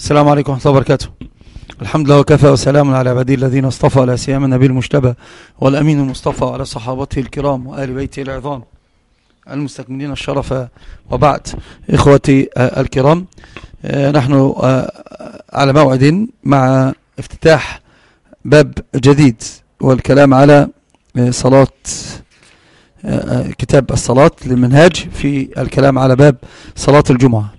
السلام عليكم ورحمة الله وبركاته. الحمد لله وكفى وسلام على عباده الذين اصطفى، لا سيما النبي المجتبى والأمين المصطفى وعلى صحابته الكرام وآل بيته العظام المستكملين الشرف. وبعد، إخوتي الكرام، نحن على موعد مع افتتاح باب جديد والكلام على صلاة، كتاب الصلاة للمنهاج في الكلام على باب صلاة الجمعة.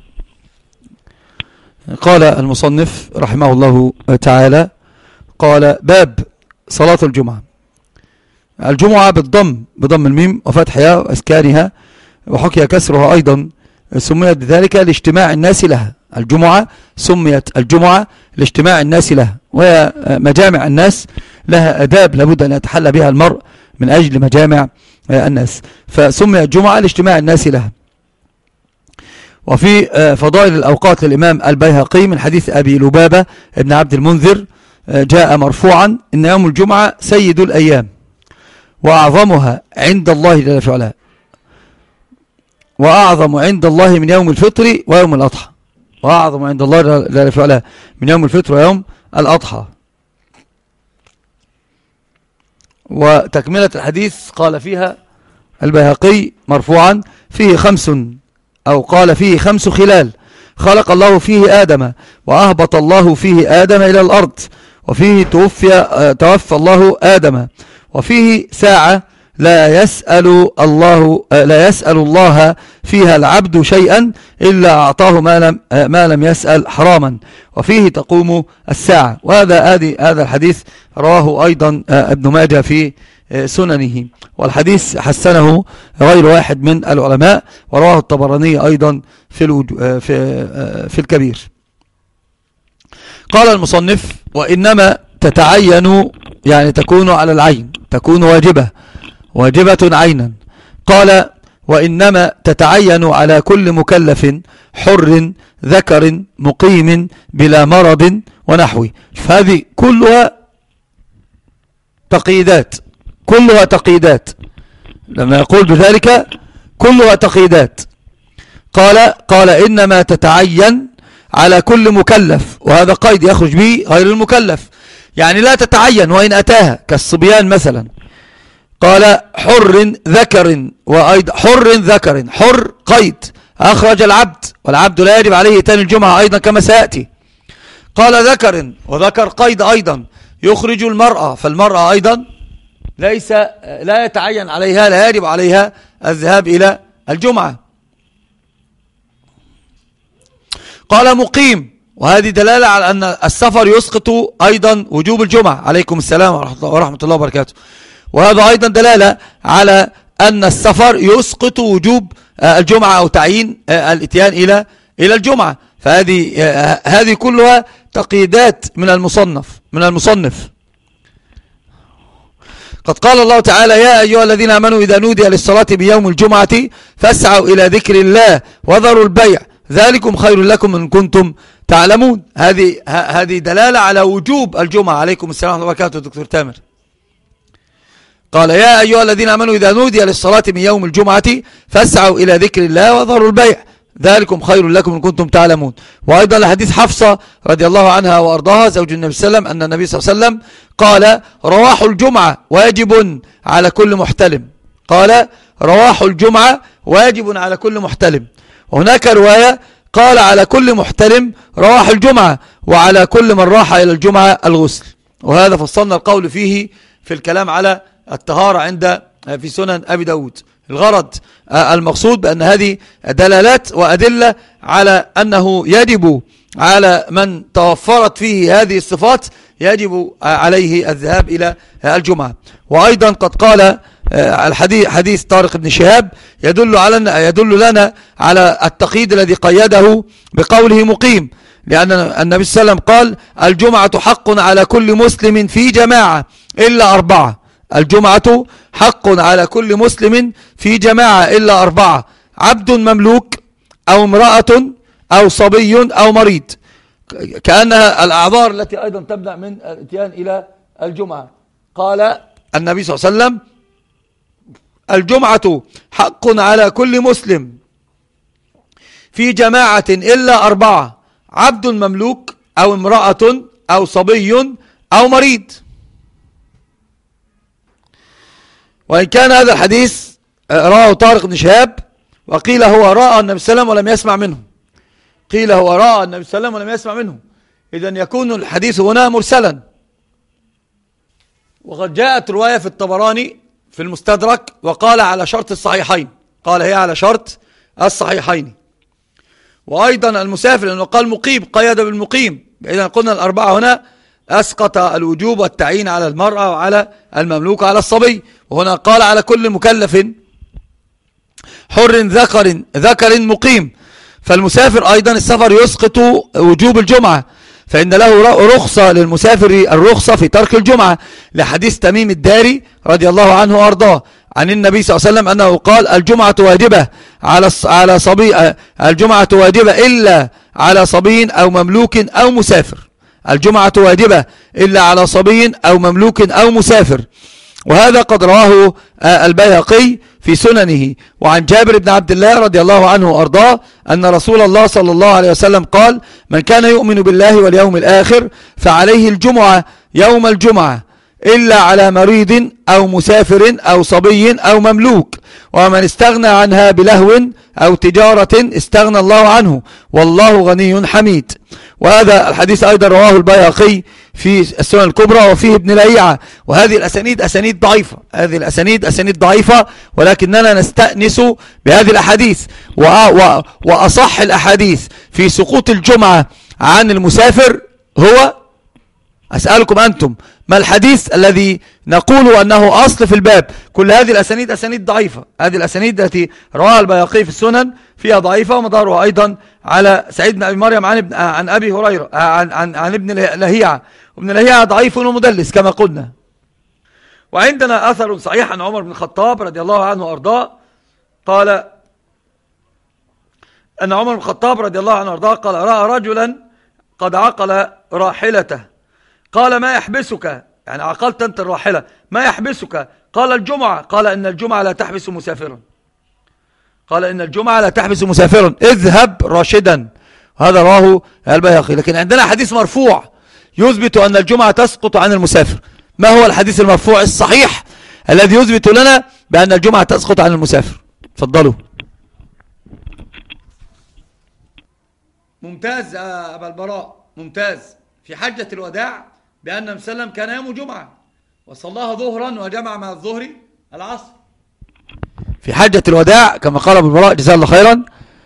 قال المصنف رحمه الله تعالى، قال: باب صلاة الجمعة. الجمعة بضم الميم وفتحها واسكانها، وحكي كسرها أيضا، سميت بذلك لاجتماع الناس لها. الجمعة سميت الجمعة لاجتماع الناس لها، وهي مجامع الناس لها أداب لابد أن يتحلى بها المرء من أجل مجامع الناس، فسميت الجمعة لاجتماع الناس لها. وفي فضائل الأوقات للإمام البيهقي من حديث أبي لبابة ابن عبد المنذر جاء مرفوعا: إن يوم الجمعة سيد الأيام وأعظمها عند الله جل في علاه، وأعظم عند الله من يوم الفطر ويوم الأضحى، وأعظم عند الله جل في علاه من يوم الفطر ويوم الأضحى. وتكملة الحديث قال فيها البيهقي مرفوعا: فيه خمس، أو قال فيه 5 خلال خلق الله فيه آدم، وأهبط الله فيه آدم إلى الأرض، وفيه توفى الله آدم، وفيه ساعة لا يسأل الله فيها العبد شيئا إلا أعطاه ما لم يسأل حراما، وفيه تقوم الساعة. وهذا الحديث رواه أيضا ابن ماجه في سننه، والحديث حسنه غير واحد من العلماء، ورواه الطبراني أيضا في الكبير. قال المصنف: وإنما تتعين، يعني تكون على العين، تكون واجبة عينا. قال: وإنما تتعين على كل مكلف حر ذكر مقيم بلا مرض ونحوه. فهذه كلها تقييدات، لما يقول بذلك كلها تقييدات. قال إنما تتعين على كل مكلف، وهذا قيد يخرج به غير المكلف، يعني لا تتعين وإن أتاها، كالصبيان مثلا. قال: حر ذكر، وأيضا حر قيد أخرج العبد، والعبد لا يجب عليه إتيان الجمعة أيضا كما سيأتي. قال: ذكر، وذكر قيد أيضا يخرج المرأة، فالمرأة أيضا لا يتعين عليها، لا يجب عليها الذهاب إلى الجمعة. قال: مقيم، وهذه دلالة على أن السفر يسقط أيضا وجوب الجمعة. عليكم السلام ورحمة الله وبركاته. وهذا أيضا دلالة على أن السفر يسقط وجوب الجمعة أو تعيين الاتيان إلى الجمعة. فهذه كلها تقييدات من المصنف. قد قال الله تعالى: يا أيها الذين آمنوا إذا نودي للصلاة بيوم الجمعة فاسعوا إلى ذكر الله وذروا البيع ذلكم خير لكم إن كنتم تعلمون. هذه دلالة على وجوب الجمعة. عليكم السلام ورحمة الله وبركاته دكتور تامر. قال: يا أيها الذين آمنوا إذا نودي للصلاة من يوم الجمعة فاسعوا إلى ذكر الله وذروا البيع ذلكم خير لكم إن كنتم تعلمون. وأيضا لحديث حفصة رضي الله عنها وأرضاها زوج النبي صلى الله عليه وسلم أن النبي صلى الله عليه وسلم قال: رواح الجمعة واجب على كل محتلم. قال: رواح الجمعة واجب على كل محتلم. وهناك رواية قال: على كل محتلم رواح الجمعة، وعلى كل من راح إلى الجمعة الغسل. وهذا فصلنا القول فيه في الكلام على الطهارة في سنن أبي داود. الغرض المقصود بأن هذه دلالات وأدلة على أنه يجب على من توفرت فيه هذه الصفات يجب عليه الذهاب إلى الجمعة. وأيضا قد قال حديث طارق بن شهاب يدل لنا على التقييد الذي قيده بقوله مقيم، لأن النبي صلى الله عليه وسلم قال: الجمعة حق على كل مسلم في جماعة إلا 4. الجمعة حق على كل مسلم في جماعة إلا 4: عبد مملوك، أو امرأة، أو صبي، أو مريض، كأنها الأعذار التي أيضا تمنع من الاتيان إلى الجمعة. قال النبي صلى الله عليه وسلم: الجمعة حق على كل مسلم في جماعة إلا 4: عبد مملوك، أو امرأة أو صبي أو مريض. وإن كان هذا الحديث راه طارق بن شهاب، وقيل هو رأى النبي صلى الله عليه وسلم ولم يسمع منه، قيل هو رأى النبي صلى الله عليه وسلم ولم يسمع منه، إذن يكون الحديث هنا مرسلا. وقد جاءت رواية في الطبراني في المستدرك وقال على شرط الصحيحين، قال هي على شرط الصحيحين. وأيضا المسافر لأنه قال مقيم، قيد بالمقيم، إذن قلنا الأربعة هنا أسقط الوجوب والتعيين على المرأة وعلى المملوك على الصبي، وهنا قال على كل مكلف حر ذكر مقيم. فالمسافر أيضا السفر يسقط وجوب الجمعة، فإن له رخصة للمسافر الرخصة في ترك الجمعة، لحديث تميم الداري رضي الله عنه وأرضاه عن النبي صلى الله عليه وسلم أنه قال الجمعة واجبة على صبي، الجمعة واجبة إلا على صبي أو مملوك أو مسافر، الجمعة واجبة إلا على صبي أو مملوك أو مسافر. وهذا قد رواه البيهقي في سننه. وعن جابر بن عبد الله رضي الله عنه وأرضاه أن رسول الله صلى الله عليه وسلم قال من كان يؤمن بالله واليوم الآخر فعليه الجمعة يوم الجمعة إلا على مريض أو مسافر أو صبي أو مملوك، ومن استغنى عنها بلهو أو تجارة استغنى الله عنه والله غني حميد. وهذا الحديث أيضا رواه البيهقي في السنن الكبرى وفيه ابن لهيعة. وهذه الأسانيد أسانيد ضعيفة، هذه الأسانيد أسانيد ضعيفة، ولكننا نستأنس بهذه الأحاديث. وأصح الأحاديث في سقوط الجمعة عن المسافر هو، أسألكم أنتم ما الحديث الذي نقول أنه أصل في الباب؟ كل هذه الأسانيد أسانيد ضعيفة، هذه الأسانيد التي رواها البيهقي في السنن فيها ضعيفة، ومدارها أيضا على سعيد بن أبي مريم عن أبي هريرة عن ابن لهيعة، وابن لهيعة ضعيف ومدلس كما قلنا. وعندنا أثر صحيح عن عمر بن الخطاب رضي الله عنه وأرضاه قال أن عمر بن الخطاب رضي الله عنه وأرضاه قال رأى رجلا قد عقل راحلته، قال ما يحبسك، يعني عقلت أنت الراحلة، ما يحبسك؟ قال الجمعة، قال إن الجمعة لا تحبس مسافرا، قال إن الجمعة لا تحبس مسافرا اذهب راشدا. هذا رواه البيهقي. لكن عندنا حديث مرفوع يثبت أن الجمعة تسقط عن المسافر. ما هو الحديث المرفوع الصحيح الذي يثبت لنا بأن الجمعة تسقط عن المسافر؟ تفضلوا. ممتاز يا أبا البراء، ممتاز. في حجة الوداع بأن النبي صلى الله عليه وسلم كان يوم جمعة وصلاها ظهرا وجمع مع الظهر العصر. في حجة الوداع كما قال ابو البراء جزاه الله خيرا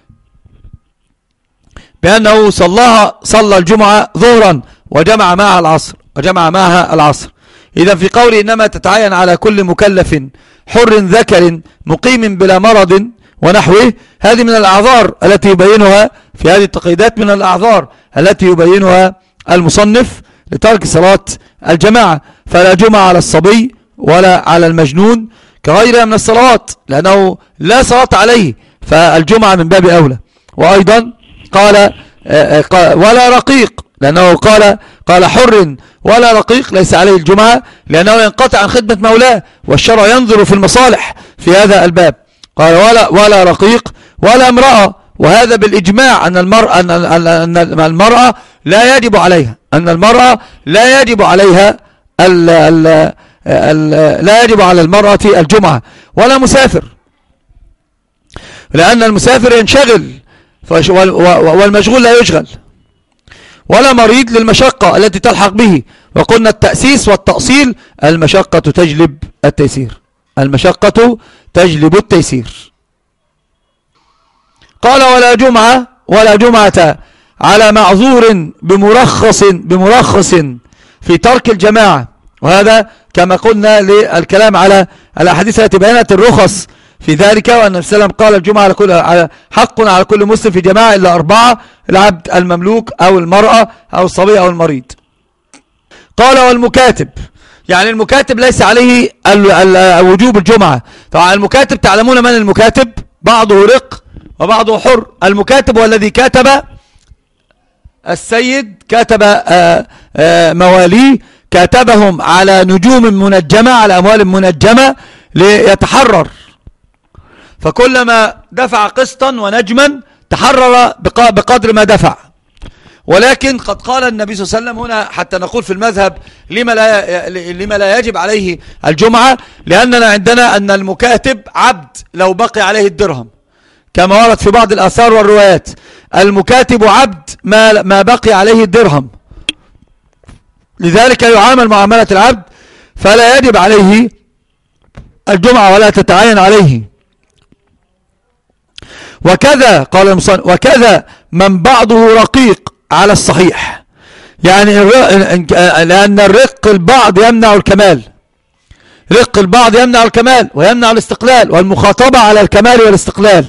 بأنه صلى الجمعة ظهرا وجمع معها العصر. إذا في قوله إنما تتعين على كل مكلف حر ذكر مقيم بلا مرض ونحوه، هذه من الأعذار التي يبينها في هذه التقييدات، من الأعذار التي يبينها المصنف لترك صلاة الجماعة. فلا جمعة على الصبي ولا على المجنون كغيرها من الصلوات، لأنه لا صلاة عليه، فالجمعة من باب أولى. وأيضا قال ولا رقيق، لأنه قال حر ولا رقيق ليس عليه الجمعة، لأنه ينقطع عن خدمة مولاه، والشرع ينظر في المصالح في هذا الباب. قال ولا رقيق ولا امرأة، وهذا بالإجماع أن المرأة لا يجب عليها، لا يجب على المرأة الجمعة، ولا مسافر، لأن المسافر ينشغل والمشغول لا يشغل، ولا مريض للمشقة التي تلحق به. وقلنا التأسيس والتأصيل المشقة تجلب التيسير. قال ولا جمعة على معذور بمرخص في ترك الجماعة. وهذا كما قلنا للكلام على الأحاديث التي بينت الرخص في ذلك، وأن النبي صلى الله عليه وسلم قال الجمعة حق على كل مسلم في جماعة إلا 4: العبد، المملوك، أو المرأة، أو الصبي، أو المريض. قال والمكاتب، يعني المكاتب ليس عليه وجوب الجمعة. طبعا المكاتب تعلمون من المكاتب، بعضه رق وبعضه حر. المكاتب هو الذي كاتب السيد، كاتب مواليه، كاتبهم على نجوم منجمة، على أموال منجمة ليتحرر، فكلما دفع قسطا ونجما تحرر بقدر ما دفع. ولكن قد قال النبي صلى الله عليه وسلم هنا حتى نقول في المذهب لما لا يجب عليه الجمعة، لأننا عندنا أن المكاتب عبد لو بقي عليه الدرهم، كما ورد في بعض الآثار والروايات، المكاتب عبد ما بقي عليه الدرهم، لذلك يعامل معاملة العبد، فلا يجب عليه الجمعة ولا تتعين عليه. وكذا قال المصنف وكذا من بعضه رقيق على الصحيح، يعني لأن الرق البعض يمنع الكمال، رق البعض يمنع الكمال ويمنع الاستقلال، والمخاطبة على الكمال والاستقلال.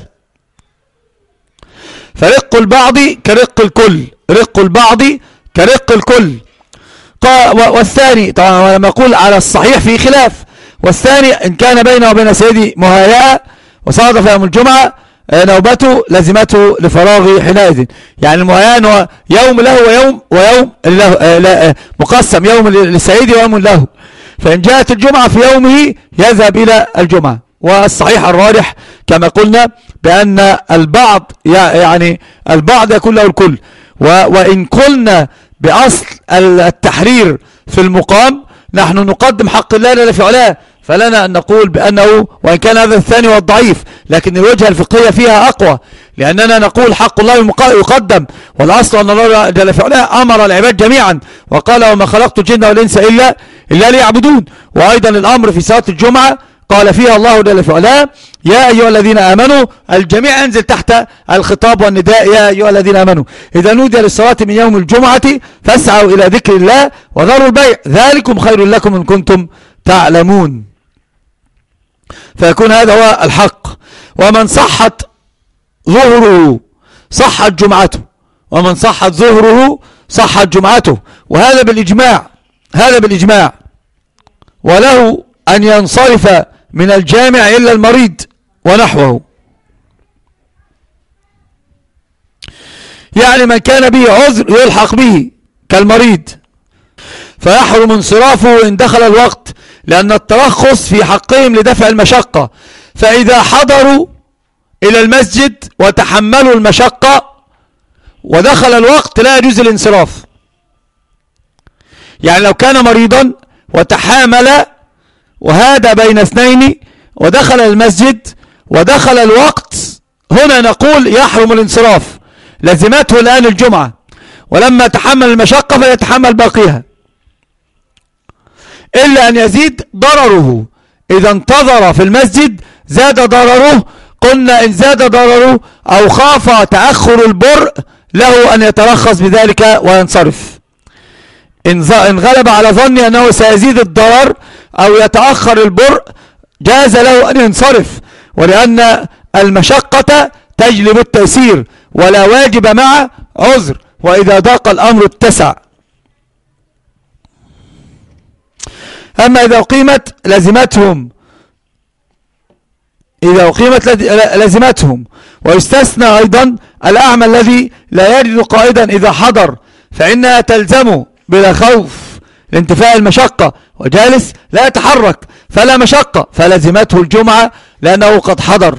فرق البعض كرق الكل، رق البعض كرق الكل. والثاني طبعا لما أقول على الصحيح في خلاف، والثاني إن كان بينه وبين سيدي مهايئة وصادف يوم الجمعة نوبته لزمته لفراغه حينئذ، يعني المهيئة يوم له ويوم له، مقسم يوم لسيدي ويوم له، فإن جاءت الجمعة في يومه يذهب إلى الجمعة. والصحيح الراجح كما قلنا بأن البعض يعني البعض يكون له الكل، وإن قلنا بأصل التحرير في المقام نحن نقدم حق الله لا في علاه، فلنا أن نقول بأنه وإن كان هذا الثاني والضعيف لكن الوجهة الفقهية فيها أقوى، لأننا نقول حق الله يقدم، والأصل أن الله جل في علاه أمر العباد جميعا وقال وما خلقت الجن والإنس إلا ليعبدون. وأيضا الأمر في صلاة الجمعة قال فيها الله جل في علاه يا أيها الذين آمنوا، الجميع ينزل تحت الخطاب والنداء يا أيها الذين آمنوا إذا نودي للصلاة من يوم الجمعة فاسعوا إلى ذكر الله وذروا البيع ذلكم خير لكم إن كنتم تعلمون. فيكون هذا هو الحق. ومن صحت ظهره صحت جمعته، ومن صحت ظهره صحت جمعته، وهذا بالإجماع، هذا بالإجماع. وله أن ينصرف من الجامع إلا المريض ونحوه، يعني من كان به عذر يلحق به كالمريض، فيحرم انصرافه إن دخل الوقت، لأن الترخص في حقهم لدفع المشقة، فإذا حضروا إلى المسجد وتحملوا المشقة ودخل الوقت لا يجوز الانصراف. يعني لو كان مريضا وتحامل وهذا بين اثنين ودخل المسجد ودخل الوقت، هنا نقول يحرم الانصراف، لزمته الآن الجمعة، ولما تحمل المشقة فيتحمل باقيها، إلا أن يزيد ضرره. إذا انتظر في المسجد زاد ضرره، قلنا إن زاد ضرره أو خاف تأخر البرء له أن يترخص بذلك وينصرف. إن غلب على ظني أنه سيزيد الضرر أو يتأخر البرء جاز له أن ينصرف، ولأن المشقة تجلب التيسير ولا واجب مع عذر، وإذا ضاق الأمر اتسع. أما إذا أقيمت لزمتهم، إذا أقيمت لزمتهم. ويستثنى أيضا الأعمى الذي لا يجد قائدا إذا حضر، فإنها تلزمه بلا خوف لانتفاء المشقة، وجالس لا يتحرك فلا مشقة، فلزمته الجمعة لأنه قد حضر.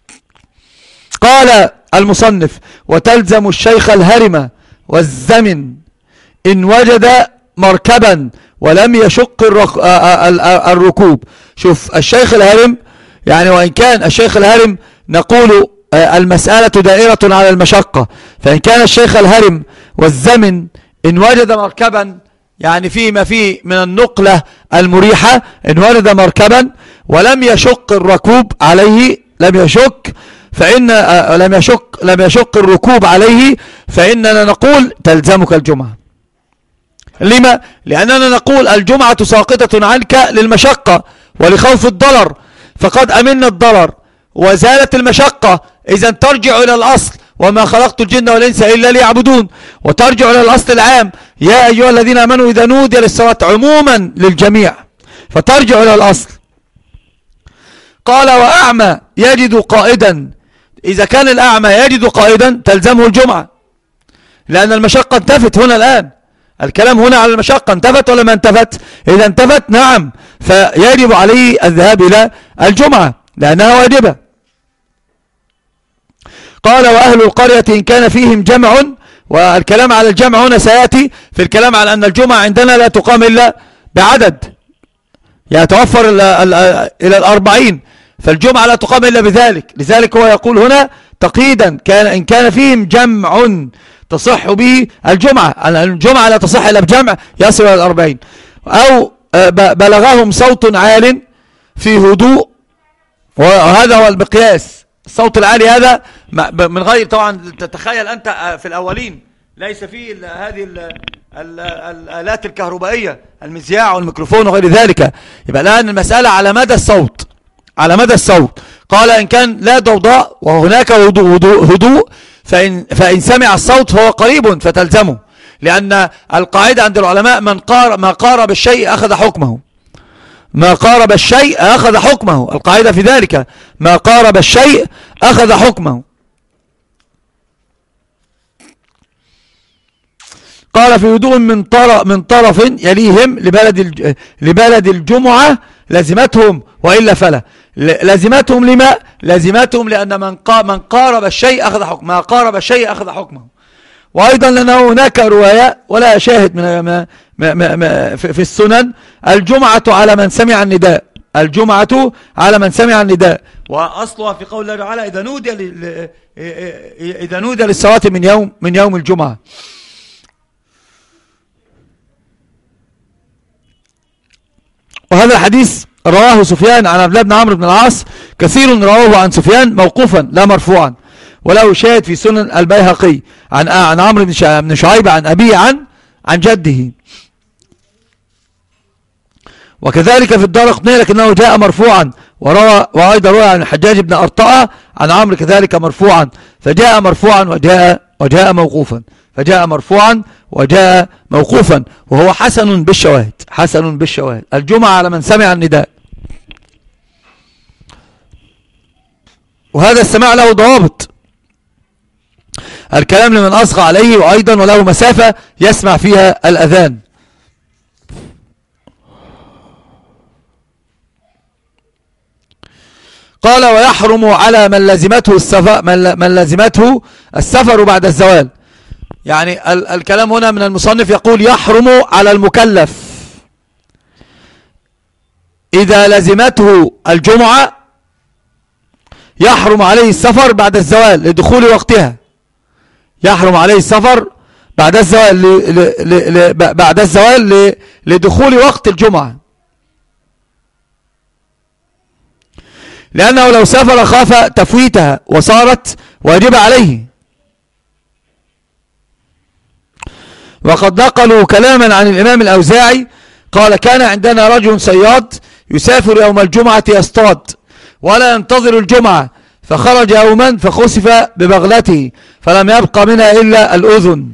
قال المصنف وتلزم الشيخ الهرم والزمن إن وجد مركبا ولم يشق الركوب. شوف الشيخ الهرم، يعني وإن كان الشيخ الهرم نقول المسألة دائرة على المشقة، فإن كان الشيخ الهرم والزمن إن وجد مركبا، يعني فيما فيه من النقلة المريحة، إن وجد مركبا ولم يشق الركوب عليه، لم يشق الركوب عليه، فإننا نقول تلزمك الجمعة. لما؟ لأننا نقول الجمعة ساقطة عنك للمشقة ولخوف الضرر، فقد أمنا الضرر وزالت المشقة، إذا ترجع إلى الأصل وما خلقت الجن والإنس إلا ليعبدون، وترجع إلى الأصل العام يا أيها الذين آمنوا إذا نودي للصلاة عموما للجميع، فترجع إلى الأصل. قال وأعمى يجد قائدا، إذا كان الأعمى يجد قائدا تلزمه الجمعة، لأن المشقة انتفت هنا الآن، الكلام هنا على المشقة، انتفت ولا ما انتفت؟ إذا انتفت نعم، فيجب عليه الذهاب إلى الجمعة لأنها واجبة. قال وأهل القرية إن كان فيهم جمع والكلام على الجمع هنا سيأتي في الكلام على أن الجمعة عندنا لا تقام إلا بعدد يتوفر إلى 40، فالجمعة لا تقام إلا بذلك. لذلك هو يقول هنا تقييدا إن كان فيهم جمع تصح به الجمعة لا تصح إلا بجمع يصل إلى 40، أو بلغهم صوت عال في هدوء، وهذا هو المقياس. الصوت العالي هذا من غير طبعا، تتخيل أنت في الأولين ليس فيه هذه الآلات الكهربائية، المذياع والميكروفون وغير ذلك. يبقى الآن المسألة على مدى الصوت، على مدى الصوت. قال إن كان لا ضوضاء وهناك هدوء فإن سمع الصوت فهو قريب فتلزمه، لأن القاعدة عند العلماء ما قارب الشيء أخذ حكمه، ما قارب الشيء أخذ حكمه، القاعدة في ذلك ما قارب الشيء أخذ حكمه. قال في هدوء من طرف يليهم لبلد الجمعة لازمتهم وإلا فلا. لازمتهم لما؟ لازمتهم لأن من قارب الشيء أخذ حكمه، ما قارب الشيء أخذ حكمه. وأيضا لأنه هناك رواية ولا شاهد في السنن: الجمعة على من سمع النداء، الجمعة على من سمع النداء. وأصلها في قول الله تعالى: إذا نودي للصلاة من يوم الجمعة. وهذا الحديث رواه سفيان عن عبد الله بن عمرو بن العاص، كثير رواه عن سفيان موقوفا لا مرفوعا، وله شاهد في سنن البيهقي عن عمرو بن شعيب عن أبيه عن جده، وكذلك في الدارقطني لكنه جاء مرفوعا. وأيضا روى عن الحجاج بن أرطاء عن عمرو كذلك مرفوعا، فجاء مرفوعا وجاء موقوفا، فجاء مرفوعا وجاء موقوفا، وهو حسن بالشواهد، حسن بالشواهد. الجمعة على من سمع النداء، وهذا السماع له ضوابط: الكلام لمن أصغى عليه، وأيضا وله مسافة يسمع فيها الأذان. قال: ويحرم على من لزمته السفر بعد الزوال. يعني الكلام هنا من المصنف يقول يحرم على المكلف إذا لزمته الجمعة، يحرم عليه السفر بعد الزوال لدخول وقتها، يحرم عليه السفر بعد الزوال لدخول وقت الجمعة، لأنه لو سافر خاف تفويتها وصارت واجبة عليه. وقد نقلوا كلاما عن الإمام الأوزاعي قال: كان عندنا رجل صياد يسافر يوم الجمعة يصطاد ولا ينتظر الجمعة، فخرج يوما فخسف ببغلته فلم يبقى منها إلا الأذن.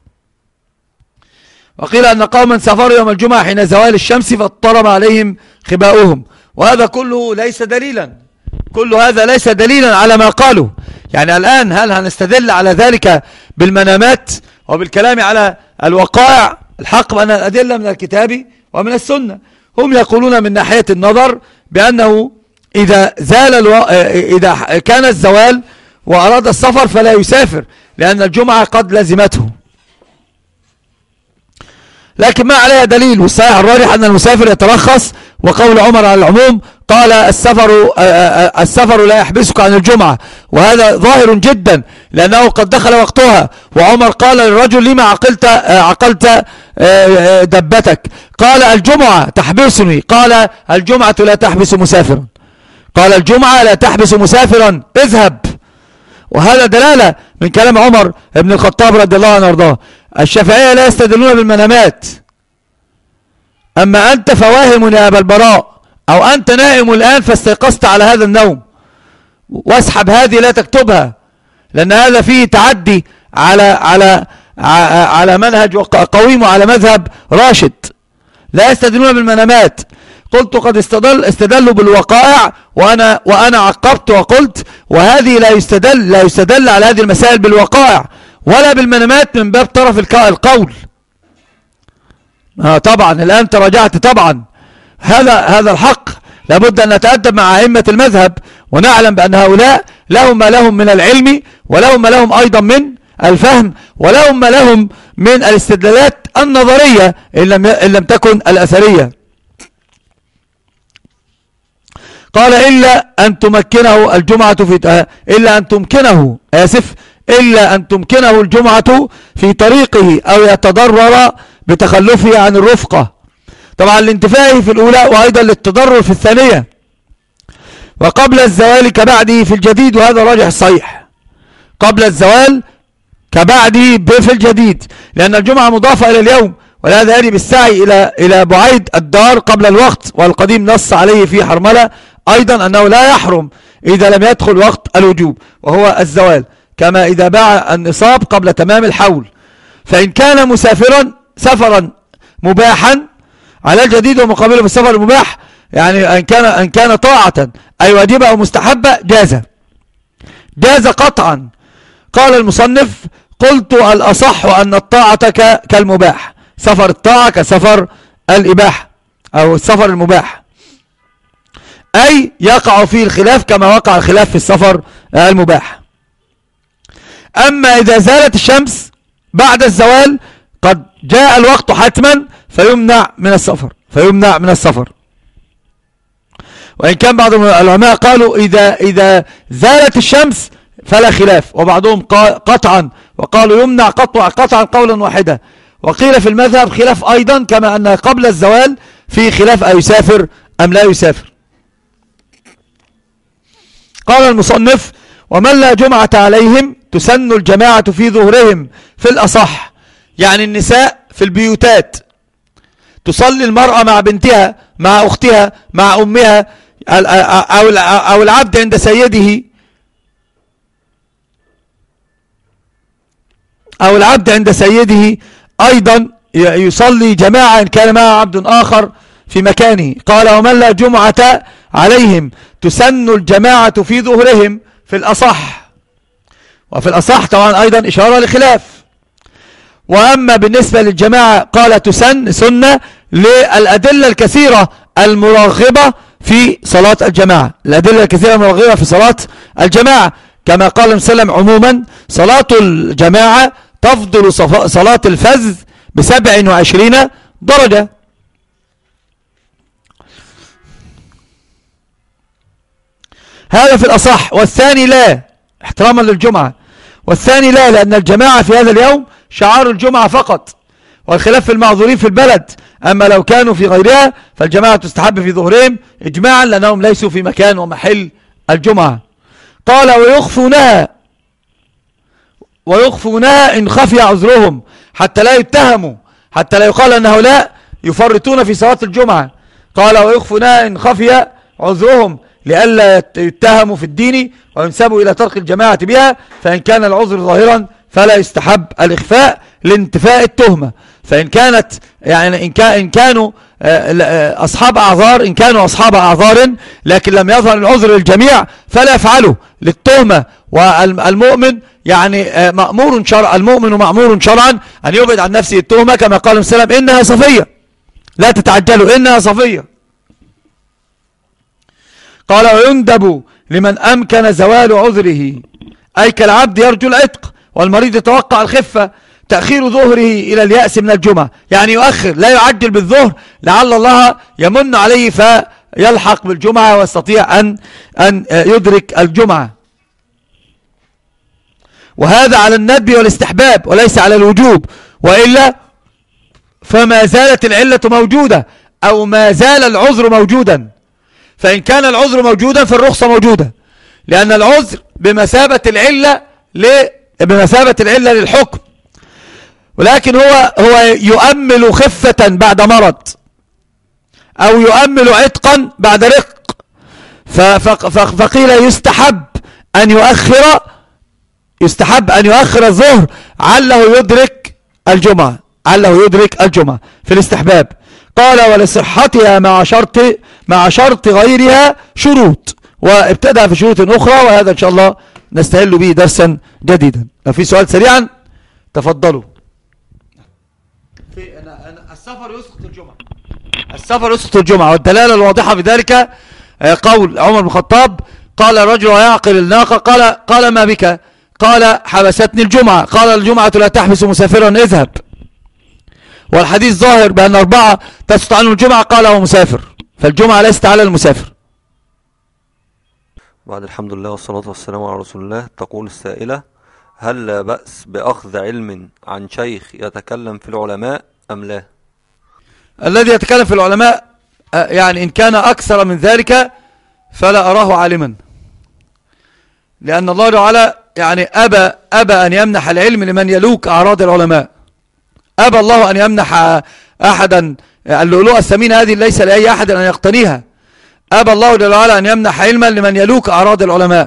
وقيل أن قوما سافروا يوم الجمعة حين زوال الشمس فاضطرب عليهم خباؤهم، وهذا كله ليس دليلا، كل هذا ليس دليلا على ما قالوا. يعني الآن هل هنستدل على ذلك بالمنامات وبالكلام على الوقائع؟ الحق بأن الأدلة من الكتاب ومن السنة. هم يقولون من ناحية النظر بأنه إذا كان الزوال وأراد السفر فلا يسافر، لأن الجمعة قد لزمته، لكن ما عليها دليل. والصحيح الراجح أن المسافر يترخص، وقول عمر على العموم قال: السفر لا يحبسك عن الجمعة، وهذا ظاهر جدا لأنه قد دخل وقتها. وعمر قال للرجل: لما عقلت دبتك؟ قال: الجمعة تحبسني. قال: الجمعة لا تحبس مسافرا، قال: الجمعة لا تحبس مسافرا، اذهب. وهذا دلالة من كلام عمر بن الخطاب رضي الله عنه وارضاه. الشافعية لا يستدلون بالمنامات. أما أنت فواهم يا أبا البراء، أو أنت نائم الآن فاستيقظت على هذا النوم، واسحب هذه لا تكتبها، لأن هذا فيه تعدي على منهج قويم وعلى مذهب راشد. لا يستدلون بالمنامات. قلت قد استدلوا بالوقائع، وأنا عقبت وقلت وهذه لا يستدل على هذه المسائل بالوقائع ولا بالمنامات من باب طرف القول. طبعا الآن تراجعت طبعا، هذا الحق. لابد أن نتأدب مع أئمة المذهب ونعلم بأن هؤلاء لهم ما لهم من العلم ولهم ما لهم أيضا الفهم، ولهم ما لهم من الاستدلالات النظرية إن لم تكن الأثرية. قال إلا أن تمكنه الجمعة في إلا أن تمكنه إلا أن تمكنه الجمعة في طريقه أو يتضرر بتخلفه عن الرفقة، طبعا لانتفائه في الأولى وأيضا للتضرر في الثانية، وقبل الزوال كبعده في الجديد، وهذا راجح الصحيح، قبل الزوال كبعده في الجديد، لأن الجمعة مضافة إلى اليوم، ولهذا يجب السعي إلى بعيد الدار قبل الوقت، والقديم نص عليه في حرملة أيضا أنه لا يحرم إذا لم يدخل وقت الوجوب وهو الزوال، كما إذا باع النصاب قبل تمام الحول. فإن كان مسافرا سفرا مباحا على الجديد ومقابله بالسفر المباح، يعني أن كان طاعة أي واجبة أو مستحبة جاز قطعا. قال المصنف: قلت الأصح أن الطاعة كالمباح، سفر الطاعة كسفر الإباحة أو السفر المباح، أي يقع فيه الخلاف كما وقع الخلاف في السفر المباح. أما إذا زالت الشمس بعد الزوال قد جاء الوقت حتما فيمنع من السفر. وإن كان بعض العلماء قالوا إذا زالت الشمس فلا خلاف، وبعضهم قطعا وقالوا يمنع قطعا قولا واحدا، وقيل في المذهب خلاف أيضا، كما أن قبل الزوال في خلاف أيسافر أم لا يسافر. قال المصنف: ومن لا جمعة عليهم تسن الجماعة في ظهرهم في الأصح، يعني النساء في البيوتات تصلي المرأة مع بنتها مع أختها مع أمها، أو العبد عند سيده، أو العبد عند سيده أيضا يصلي جماعة إن كان معه عبد آخر في مكانه. قال: ومن لا جمعة عليهم تسن الجماعة في ظهرهم في الأصح، وفي الأصح طبعا أيضا إشارة لخلاف. وأما بالنسبة للجماعة قال تسن سنة للأدلة الكثيرة المرغبة في صلاة الجماعة، الأدلة الكثيرة المرغبة في صلاة الجماعة، كما قال النبي صلى الله عليه وسلم عموما: صلاة الجماعة تفضل صلاة الفذ ب27 درجة. هذا في الأصح. والثاني لا، احتراما للجمعة، والثاني لا، لأن الجماعة في هذا اليوم شعار الجمعة فقط، والخلاف في المعذورين في البلد. أما لو كانوا في غيرها فالجماعة تستحب في ظهرهم إجماعا، لأنهم ليسوا في مكان ومحل الجمعة. قال: ويخفونها إن خفي عذرهم، حتى لا يتهموا، حتى لا يقال أن هؤلاء يفرطون في صلاة الجمعة. قال: ويخفونها إن خفي عذرهم، لئلا يتهموا في الدين وينسبوا إلى ترك الجماعة بها، فإن كان العذر ظاهرا فلا يستحب الإخفاء لانتفاء التهمة. فإن كانت يعني إن كانوا أصحاب أعذار، إن كانوا أصحاب أعذار لكن لم يظهر العذر للجميع فلا يفعلوا للتهمة. والمؤمن يعني مأمور شرعا، المؤمن مأمور شرعا أن يبعد عن نفسه التهمة، كما قال النبي صلى الله عليه وسلم: إنها صفية، لا تتعجلوا، إنها صفية. قال: ويندب لمن أمكن زوال عذره، أي كالعبد يرجو العتق والمريض يتوقع الخفة، تأخير ظهره إلى اليأس من الجمعة، يعني يؤخر، لا يعجل بالظهر، لعل الله يمن عليه فيلحق بالجمعة ويستطيع أن يدرك الجمعة. وهذا على الندب والاستحباب وليس على الوجوب، وإلا فما زالت العلة موجودة أو ما زال العذر موجودا. فإن كان العذر موجودا فالرخصة موجودة، لأن العذر بمثابة العلة للحكم، ولكن هو يؤمل خفة بعد مرض، أو يؤمل عتقا بعد رق، فقيل يستحب أن يؤخر الظهر عله يدرك الجمعة في الاستحباب. قال: ولصحتها مع شرط غيرها شروط، وابتدأ في شروط أخرى، وهذا إن شاء الله نستهل به درسا جديدا. لو في سؤال سريعا تفضلوا. السفر يسقط الجمعة، والدلالة الواضحة في ذلك قول عمر بن الخطاب: قال الرجل ويعقل الناقة، قال ما بك؟ قال حبستني الجمعة، قال الجمعة لا تحبس مسافرا اذهب، والحديث ظاهر بأن 4 تسقط عنه الجمعة قال هو مسافر، فالجمعة ليست على المسافر. بعد الحمد لله والصلاة والسلام على رسول الله. تقول السائلة: هل لا بأس بأخذ علم عن شيخ يتكلم في العلماء أم لا؟ الذي يتكلم في العلماء يعني إن كان أكثر من ذلك فلا أراه عالما، لأن الله تعالى يعني أبى أن يمنح العلم لمن يلوك أعراض العلماء. أبى الله أن يمنح أحدا اللؤلؤة الثمينة هذه ليس لأي أحد أن يقتنيها. أبى الله تعالى أن يمنح علما لمن يلوك أعراض العلماء.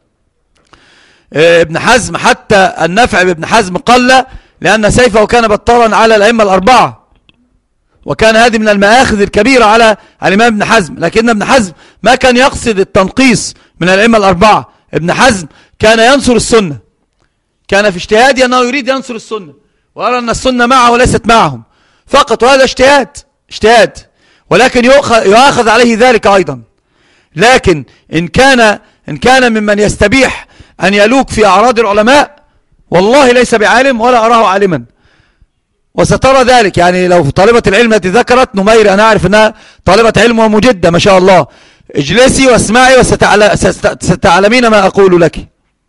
ابن حزم حتى النفع بابن حزم قل، لأن سيفه كان بطارا على الأئمة الأربعة، وكان هذه من المآخذ الكبيرة على الإمام ابن حزم. لكن ابن حزم ما كان يقصد التنقيص من الأئمة الأربعة. ابن حزم كان ينصر السنة، كان في اجتهادي أنه يريد ينصر السنة، ويرى أن السنة معه وليست معهم فقط، وهذا اجتهاد، ولكن يؤاخذ عليه ذلك أيضا. لكن إن كان ممن يستبيح أن يلوك في أعراض العلماء، والله ليس بعالم ولا أراه عالما، وسترى ذلك. يعني لو طالبة العلم التي ذكرت نمير، أنا أعرف أنها طالبة علم ومجدة ما شاء الله، اجلسي واسمعي وستعلمين ما أقول لك.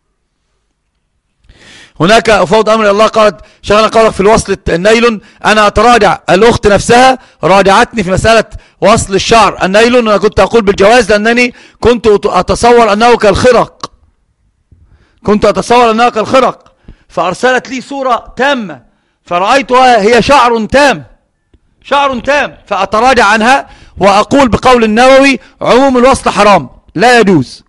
هناك أفوض أمر الله. قالت شغلنا قالك في الوصل النيلون، أنا أتراجع. الأخت نفسها راجعتني في مسألة وصل الشعر النيلون، وأنا كنت أقول بالجواز لأنني كنت أتصور أنه كالخرق، فأرسلت لي صورة تامة فرأيتها هي شعر تام، فأتراجع عنها وأقول بقول النووي: عموم الوصل حرام لا يجوز.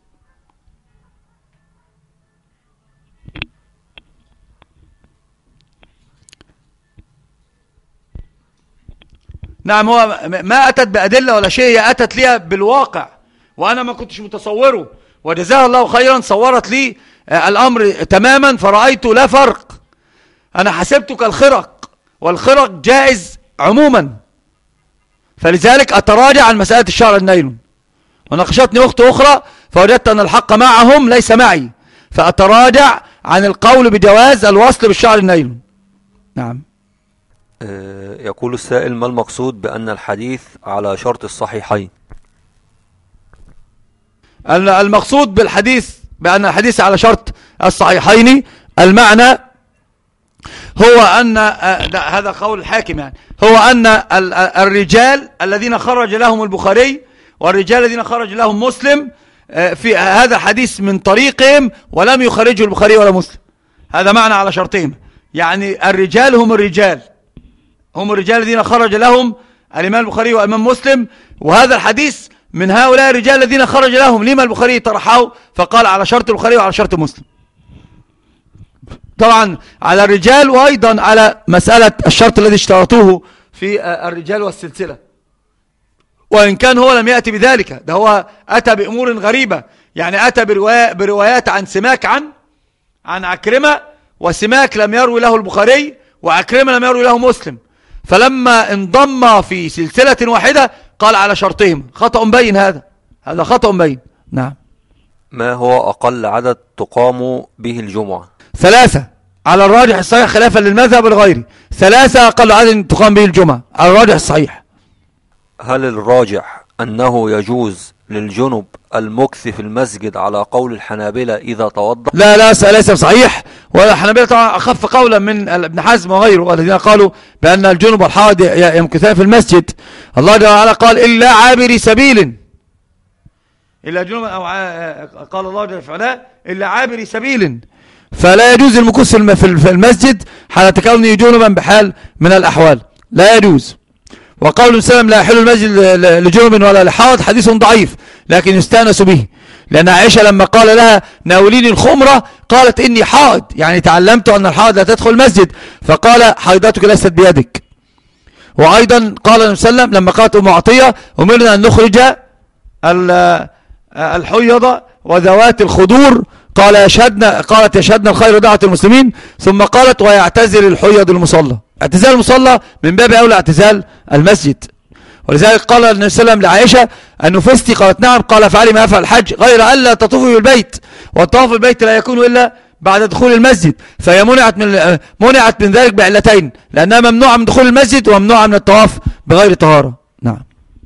نعم، هو ما أتت بأدلة ولا شيء، هي أتت لي بالواقع وأنا ما كنتش متصوره، وجزاها الله خيرا صورت لي الأمر تماما فرأيت لا فرق. أنا حسبته كالخرق، والخرق جائز عموما، فلذلك أتراجع عن مسألة الشعر النيلون. وناقشتني أخت أخرى فوجدت أن الحق معهم ليس معي، فأتراجع عن القول بجواز الوصل بالشعر النيلون. نعم. يقول السائل: ما المقصود بأن الحديث على شرط الصحيحين؟ المقصود بالحديث بأن الحديث على شرط الصحيحين، المعنى هو أن هذا قول الحاكم، يعني هو أن الرجال الذين خرج لهم البخاري والرجال الذين خرج لهم مسلم في هذا الحديث من طريقهم ولم يخرجوا البخاري ولا مسلم. هذا معنى على شرطهم، يعني الرجال هم الرجال الذين خرج لهم الإمام البخاري والإمام مسلم، وهذا الحديث من هؤلاء الرجال الذين خرج لهم. لما البخاري طرحه فقال على شرط البخاري وعلى شرط مسلم، طبعا على الرجال وأيضا على مسألة الشرط الذي اشترطوه في الرجال والسلسلة، وإن كان هو لم يأتي بذلك، ده هو أتى بأمور غريبة. يعني أتى بروايات عن سماك عن عكرمة، وسماك لم يروي له البخاري وعكرمة لم يروي له مسلم، فلما انضم في سلسلة واحدة قال على شرطهم. خطأ بين، هذا خطأ بين. نعم. ما هو أقل عدد تقام به الجمعة؟ 3 على الراجح الصحيح خلافا للمذهب الغيري، 3 أقل عدد تقام به الجمعة على الراجح الصحيح. هل الراجح أنه يجوز للجنب المكث في المسجد على قول الحنابلة إذا توضأ؟ لا ليس صحيح، والحنابلة طبعا أخف قولا من ابن حزم وغيره الذين قالوا بأن الجنب والحائض يمكثان في المسجد. الله تعالى قال: إلا عابري سبيل، إلا جنب، أو قال الله جل وعلا: إلا عابري سبيل، فلا يجوز المكث في المسجد حال كونه جنبا بحال من الأحوال، لا يجوز. وقول وسلم: لا يحل المسجد لجنب ولا لحائض، حديث ضعيف لكن يستانس به، لأن عائشة لما قال لها: ناوليني الخمرة، قالت: إني حائض، يعني تعلمت أن الحائض لا تدخل المسجد، فقال: حيضتك ليست بيدك. وأيضا قال النبي صلى الله عليه وسلم لما قالت أم عطية: أمرنا أن نخرج الحيض وذوات الخدور، قالت: يشهدنا الخير دعوة المسلمين، ثم قالت: ويعتزل الحيض المصلى. اعتزال المصلى من باب أولى اعتزال المسجد. ولذلك قال النبي صلى الله عليه وسلم لعائشة: أن نفستي؟ قالت: نعم. قال: افعلي ما يفعل الحج غير ألا تطوفي بالبيت، والطواف بالبيت لا يكون إلا بعد دخول المسجد، فهي منعت من ذلك بعلتين، لأنها ممنوعة من دخول المسجد وممنوعة من الطواف بغير طهارة. نعم.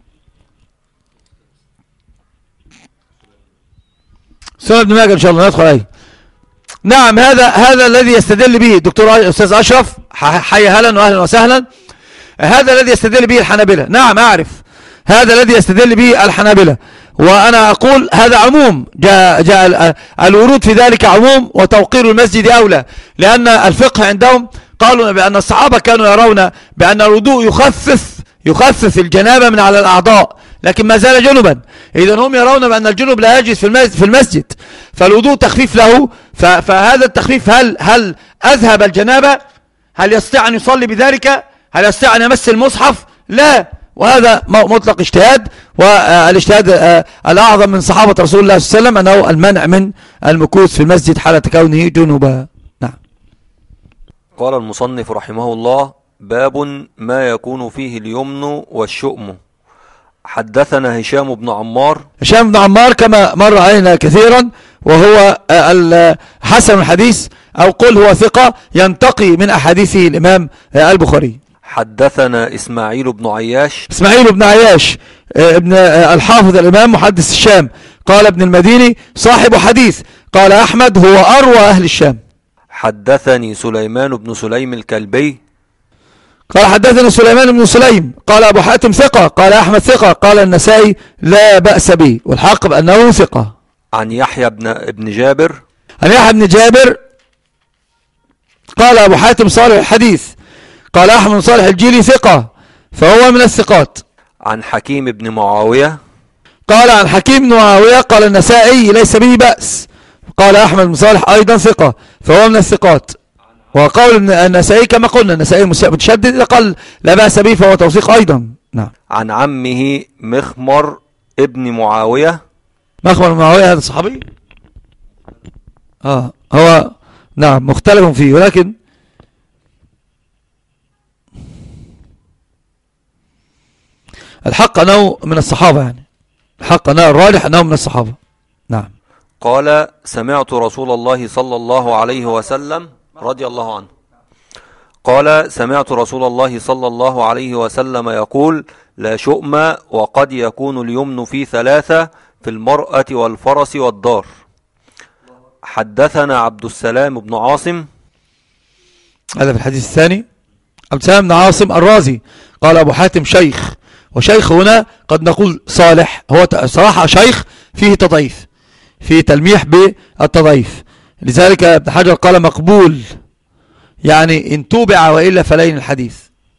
سنة ابن ماجه إن شاء الله ندخل عليه. نعم، هذا الذي يستدل به الدكتور أستاذ أشرف، حي هلا وأهلا وسهلا. هذا الذي يستدل به الحنابلة. نعم أعرف، هذا الذي يستدل به الحنابلة، وأنا أقول هذا عموم، جاء الورود في ذلك عموم، وتوقير المسجد أولى، لأن الفقه عندهم قالوا بأن الصحابة كانوا يرون بأن الوضوء يخفف الجنابة من على الأعضاء، لكن ما زال جنبا. إذن هم يرون بأن الجنب لا يجلس في المسجد، فالوضوء تخفيف له. فهذا التخفيف هل أذهب الجنابة؟ هل يستطيع أن يصلي بذلك؟ هل يستطيع أن يمس المصحف؟ لا. وهذا مطلق اجتهاد، والاجتهاد الأعظم من صحابة رسول الله صلى الله عليه وسلم أنه المنع من المكوث في المسجد حالة كونه جنوبا. نعم. قال المصنف رحمه الله: باب ما يكون فيه اليمن والشؤم. حدثنا هشام بن عمار. هشام بن عمار كما مر علينا كثيرا، وهو حسن الحديث، أو قل هو ثقة ينتقي من أحاديثه الإمام البخاري. حدثنا إسماعيل بن عياش. إسماعيل بن عياش ابن الحافظ الإمام محدث الشام. قال ابن المديني صاحب حديث. قال أحمد هو أروى أهل الشام. حدثني سليمان بن سليم الكلبي. قال حدثنا سليمان بن سليم. قال أبو حاتم ثقة. قال أحمد ثقة. قال النسائي لا بأس به، والحق بأنه ثقة. عن يحيى بن جابر. عن يحيى بن جابر قال أبو حاتم صالح الحديث. قال أحمد بن صالح الجيلي ثقة، فهو من الثقات. عن حكيم بن معاوية. قال عن حكيم بن معاوية قال النسائي ليس به بأس. قال أحمد بن صالح أيضا ثقة، فهو من الثقات. وقول النسائي كما قلنا، النسائي متشدد، إذا قال لا بأس به فهو توثيق أيضا. نعم. عن عمه مخمر ابن معاوية. مخمر بن معاوية هذا الصحابي هو نعم مختلف فيه، ولكن الحق أنه من الصحابة، يعني الحق أنه الراجح أنه من الصحابة. نعم. قال سمعت رسول الله صلى الله عليه وسلم رضي الله عنه قال سمعت رسول الله صلى الله عليه وسلم يقول: لا شؤم، وقد يكون اليمن في ثلاثة، في المرأة والفرس والدار. حدثنا عبد السلام بن عاصم. هذا في الحديث الثاني. عبد السلام بن عاصم الرازي. قال أبو حاتم شيخ، وشيخ هنا قد نقول صالح، هو صراحة شيخ فيه تضعيف، فيه تلميح بالتضعيف، لذلك ابن حجر قال مقبول، يعني إن توبع وإلا فلين الحديث.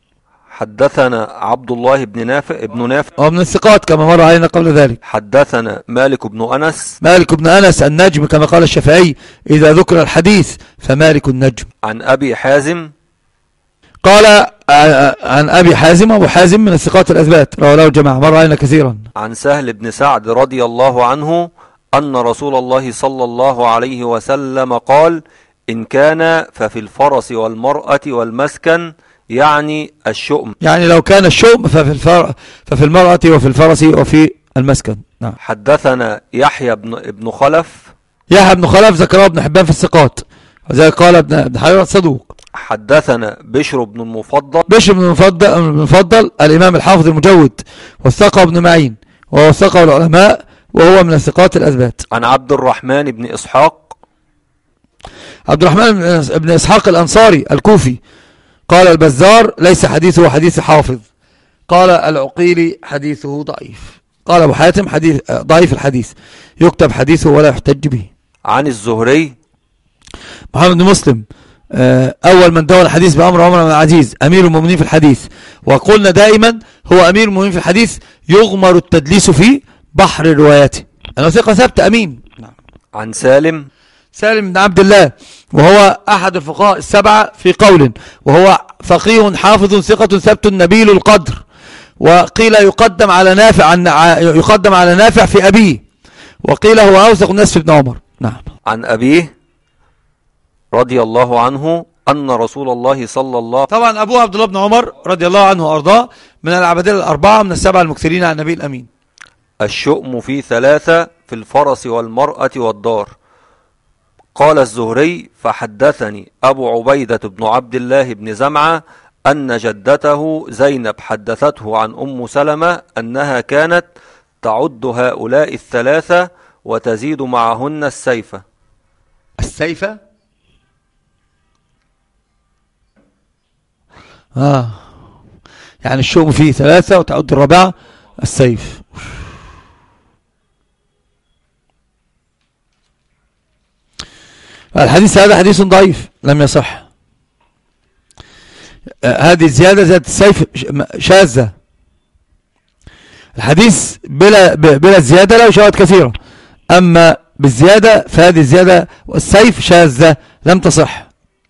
حدثنا عبد الله بن نافع ومن الثقات كما مر علينا قبل ذلك. حدثنا مالك بن أنس. مالك بن أنس النجم كما قال الشافعي: إذا ذكر الحديث فمالك النجم. عن أبي حازم. قال عن أبي حازم. أبو حازم من الثقات الأثبات، رواه له الجماعة، مر علينا كثيرا. عن سهل بن سعد رضي الله عنه أن رسول الله صلى الله عليه وسلم قال: إن كان ففي الفرس والمرأة والمسكن، يعني الشؤم، يعني لو كان الشؤم ففي المرأة وفي الفرس وفي المسكن. نعم. حدثنا يحيى بن خلف. يحيى بن خلف ذكره ابن حبان في الثقات، وذلك قال ابن حجر صدوق. حدثنا بشر بن المفضل. بشر بن المفضل الإمام الحافظ المجود، والثقة ابن معين، وهو الثقة العلماء، وهو من الثقات الأثبات. عن عبد الرحمن بن إسحاق. عبد الرحمن بن إسحاق الأنصاري الكوفي. قال البزار ليس حديثه حديث حافظ. قال العقيلي حديثه ضعيف. قال أبو حاتم حديث ضعيف الحديث، يكتب حديثه ولا يحتج به. عن الزهري. محمد بن مسلم أول من دون الحديث بأمر عمر بن العزيز، أمير المؤمنين في الحديث، وقلنا دائما هو أمير المؤمنين في الحديث يغمر التدليس في بحر روايته، أنه ثقة ثبت أمين. عن سالم بن عبد الله، وهو أحد الفقهاء السبعة في قول، وهو فقيه حافظ ثقة ثبت نبيل القدر، وقيل يقدم على نافع في أبيه، وقيل هو أوثق الناس في ابن عمر. نعم. عن أبيه رضي الله عنه أن رسول الله صلى الله، طبعا أبوه عبد الله بن عمر رضي الله عنه وأرضاه، من العبادلة الأربعة من السبعة المكثرين عن النبي الأمين. الشؤم في ثلاثة، في الفرس والمرأة والدار. قال الزهري: فحدثني أبو عبيدة بن عبد الله بن زمعة أن جدته زينب حدثته عن أم سلمة أنها كانت تعد هؤلاء الثلاثة وتزيد معهن السيفة. السيفة؟ يعني الشؤم فيه ثلاثة وتعد الرابعة السيف. الحديث هذا حديث ضعيف لم يصح. هذه الزيادة زيادة السيف شاذة. الحديث بلا زيادة له شواهد كثيرة، أما بالزيادة فهذه الزيادة والسيف شاذة لم تصح.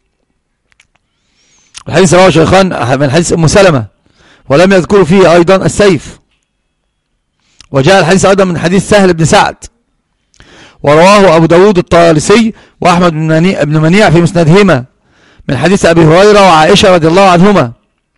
الحديث رواه شيخان من حديث أم سلمة ولم يذكروا فيه أيضا السيف. وجاء الحديث أيضا من حديث سهل بن سعد، ورواه أبو داود الطالسي وأحمد بن منيع في مسندهما من حديث أبي هريرة وعائشة رضي الله عنهما.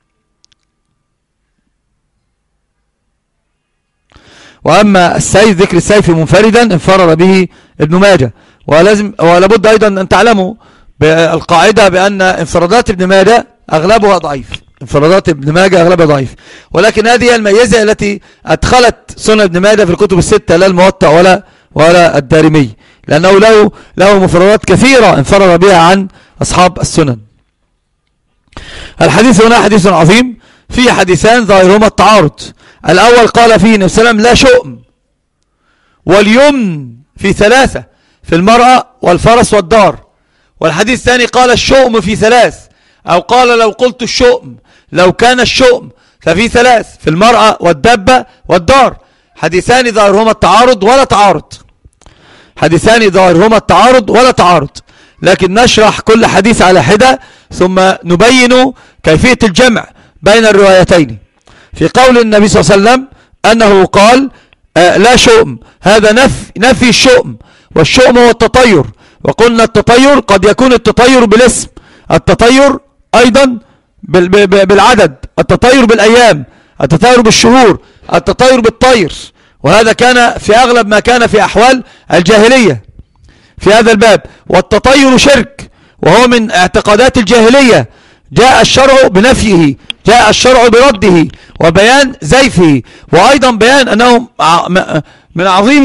وأما السيف ذكر السيف منفردا انفرد به ابن ماجه. ولابد أيضا أن تعلموا بالقاعدة بأن انفرادات ابن ماجه أغلبها ضعيف. انفرادات ابن ماجه أغلبها ضعيف، ولكن هذه هي الميزة التي أدخلت سنن ابن ماجه في الكتب الستة، لا الموطأ ولا الدارمي، لأنه له مفردات كثيرة انفرد بها عن أصحاب السنن. الحديث هنا حديث عظيم فيه حديثان ظاهرهما التعارض. الأول قال فيه النبي صلى الله عليه وسلم: لا شؤم، واليمن في ثلاثة، في المرأة والفرس والدار. والحديث الثاني قال الشؤم في ثلاث، أو قال لو قلت الشؤم لو كان الشؤم ففي ثلاث، في المرأة والدبة والدار. حديثان ظاهرهما التعارض ولا تعارض، حديثان ظاهرهما التعارض ولا تعارض، لكن نشرح كل حديث على حدة ثم نبين كيفية الجمع بين الروايتين. في قول النبي صلى الله عليه وسلم أنه قال لا شؤم، هذا نفي الشؤم، والشؤم هو التطير. وقلنا التطير قد يكون التطير بالاسم، التطير أيضا بالعدد، التطير بالأيام، التطير بالشهور، التطير بالطير. وهذا كان في أغلب ما كان في أحوال الجاهلية في هذا الباب. والتطير شرك وهو من اعتقادات الجاهلية، جاء الشرع بنفيه، جاء الشرع برده وبيان زيفه، وأيضا بيان أنه من عظيم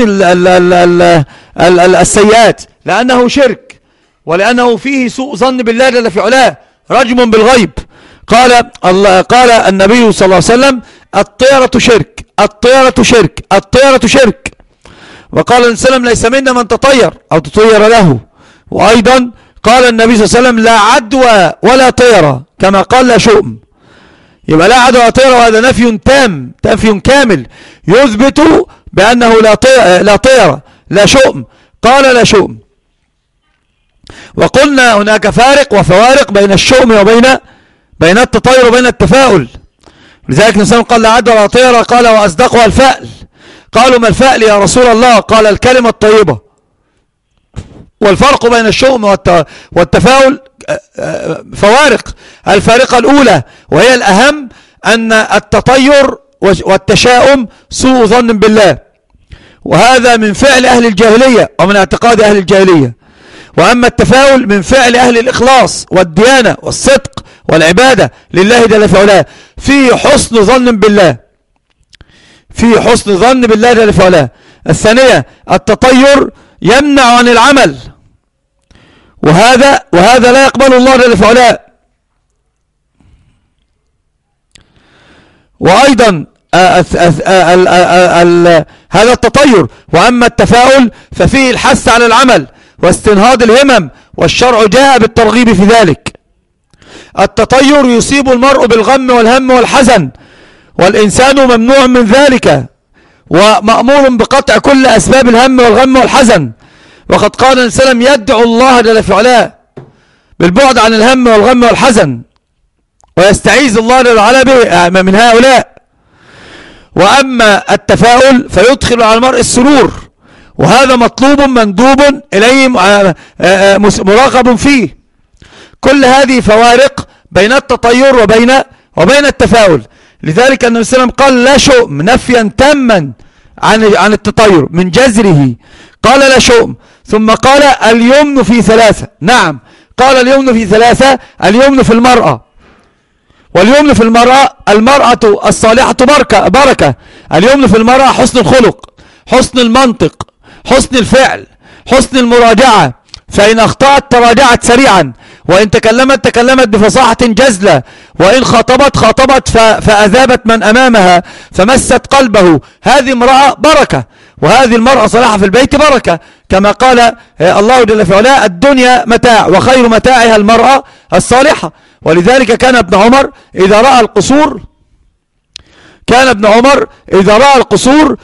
السيئات، لأنه شرك ولأنه فيه سوء ظن بالله جل في علاه، رجم بالغيب. قال النبي صلى الله عليه وسلم: الطيرة شرك، الطيرة شرك، الطيرة شرك. وقال النبي صلى الله عليه وسلم: ليس منا من تطير أو تطير له. وأيضا قال النبي صلى الله عليه وسلم: لا عدوى ولا طيرة، كما قال لا شؤم. يبقى لا عدوى ولا طيرة، وهذا نفي تام، نفي كامل يثبت بأنه لا طيرة، لا شؤم. قال لا شؤم. وقلنا هناك فارق وفوارق بين الشؤم بين التطير وبين التفاؤل. لذلك الإنسان قال لا عدوى ولا طيرة، قال وأصدقها الفأل. قالوا: ما الفأل يا رسول الله؟ قال: الكلمة الطيبة. والفرق بين الشؤم والتفاؤل فوارق. الفارقة الأولى وهي الأهم أن التطير والتشاؤم سوء ظن بالله، وهذا من فعل أهل الجاهلية ومن اعتقاد أهل الجاهلية. وأما التفاؤل من فعل أهل الإخلاص والديانة والصدق والعبادة لله جل في علاه، فيه حسن ظن بالله، فيه حسن ظن بالله جل في علاه. الثانية التطير يمنع عن العمل، وهذا لا يقبل الله جل في علاه. وأيضا هذا التطير. وأما التفاؤل ففيه الحث على العمل واستنهاض الهمم، والشرع جاء بالترغيب في ذلك. التطير يصيب المرء بالغم والهم والحزن، والإنسان ممنوع من ذلك ومأمور بقطع كل أسباب الهم والغم والحزن. وقد قال النبي صلى الله عليه وسلم: يدعو الله جل في علاه بالبعد عن الهم والغم والحزن، ويستعيذ الله جل وعلا به من هؤلاء. وأما التفاؤل فيدخل على المرء السرور، وهذا مطلوب مندوب إليه مراغب فيه. كل هذه فوارق بين التطير وبين التفاؤل. لذلك النبي صلى الله عليه وسلم قال لا شؤم، نفيا تاما عن التطير من جذره، قال لا شؤم. ثم قال اليمن في ثلاثة. نعم، قال اليمن في ثلاثة. اليمن في المرأة، واليمن في المرأة الصالحة بركة. اليمن في المرأة حسن الخلق، حسن المنطق، حسن الفعل، حسن المراجعة. فإن أخطأت تراجعت سريعا، وإن تكلمت بفصاحة جزلة، وإن خاطبت فأذابت من أمامها فمست قلبه. هذه امرأة بركة، وهذه المرأة صالحة في البيت بركة، كما قال الله جل في علاه الدنيا متاع وخير متاعها المرأة الصالحة. ولذلك كان ابن عمر إذا رأى القصور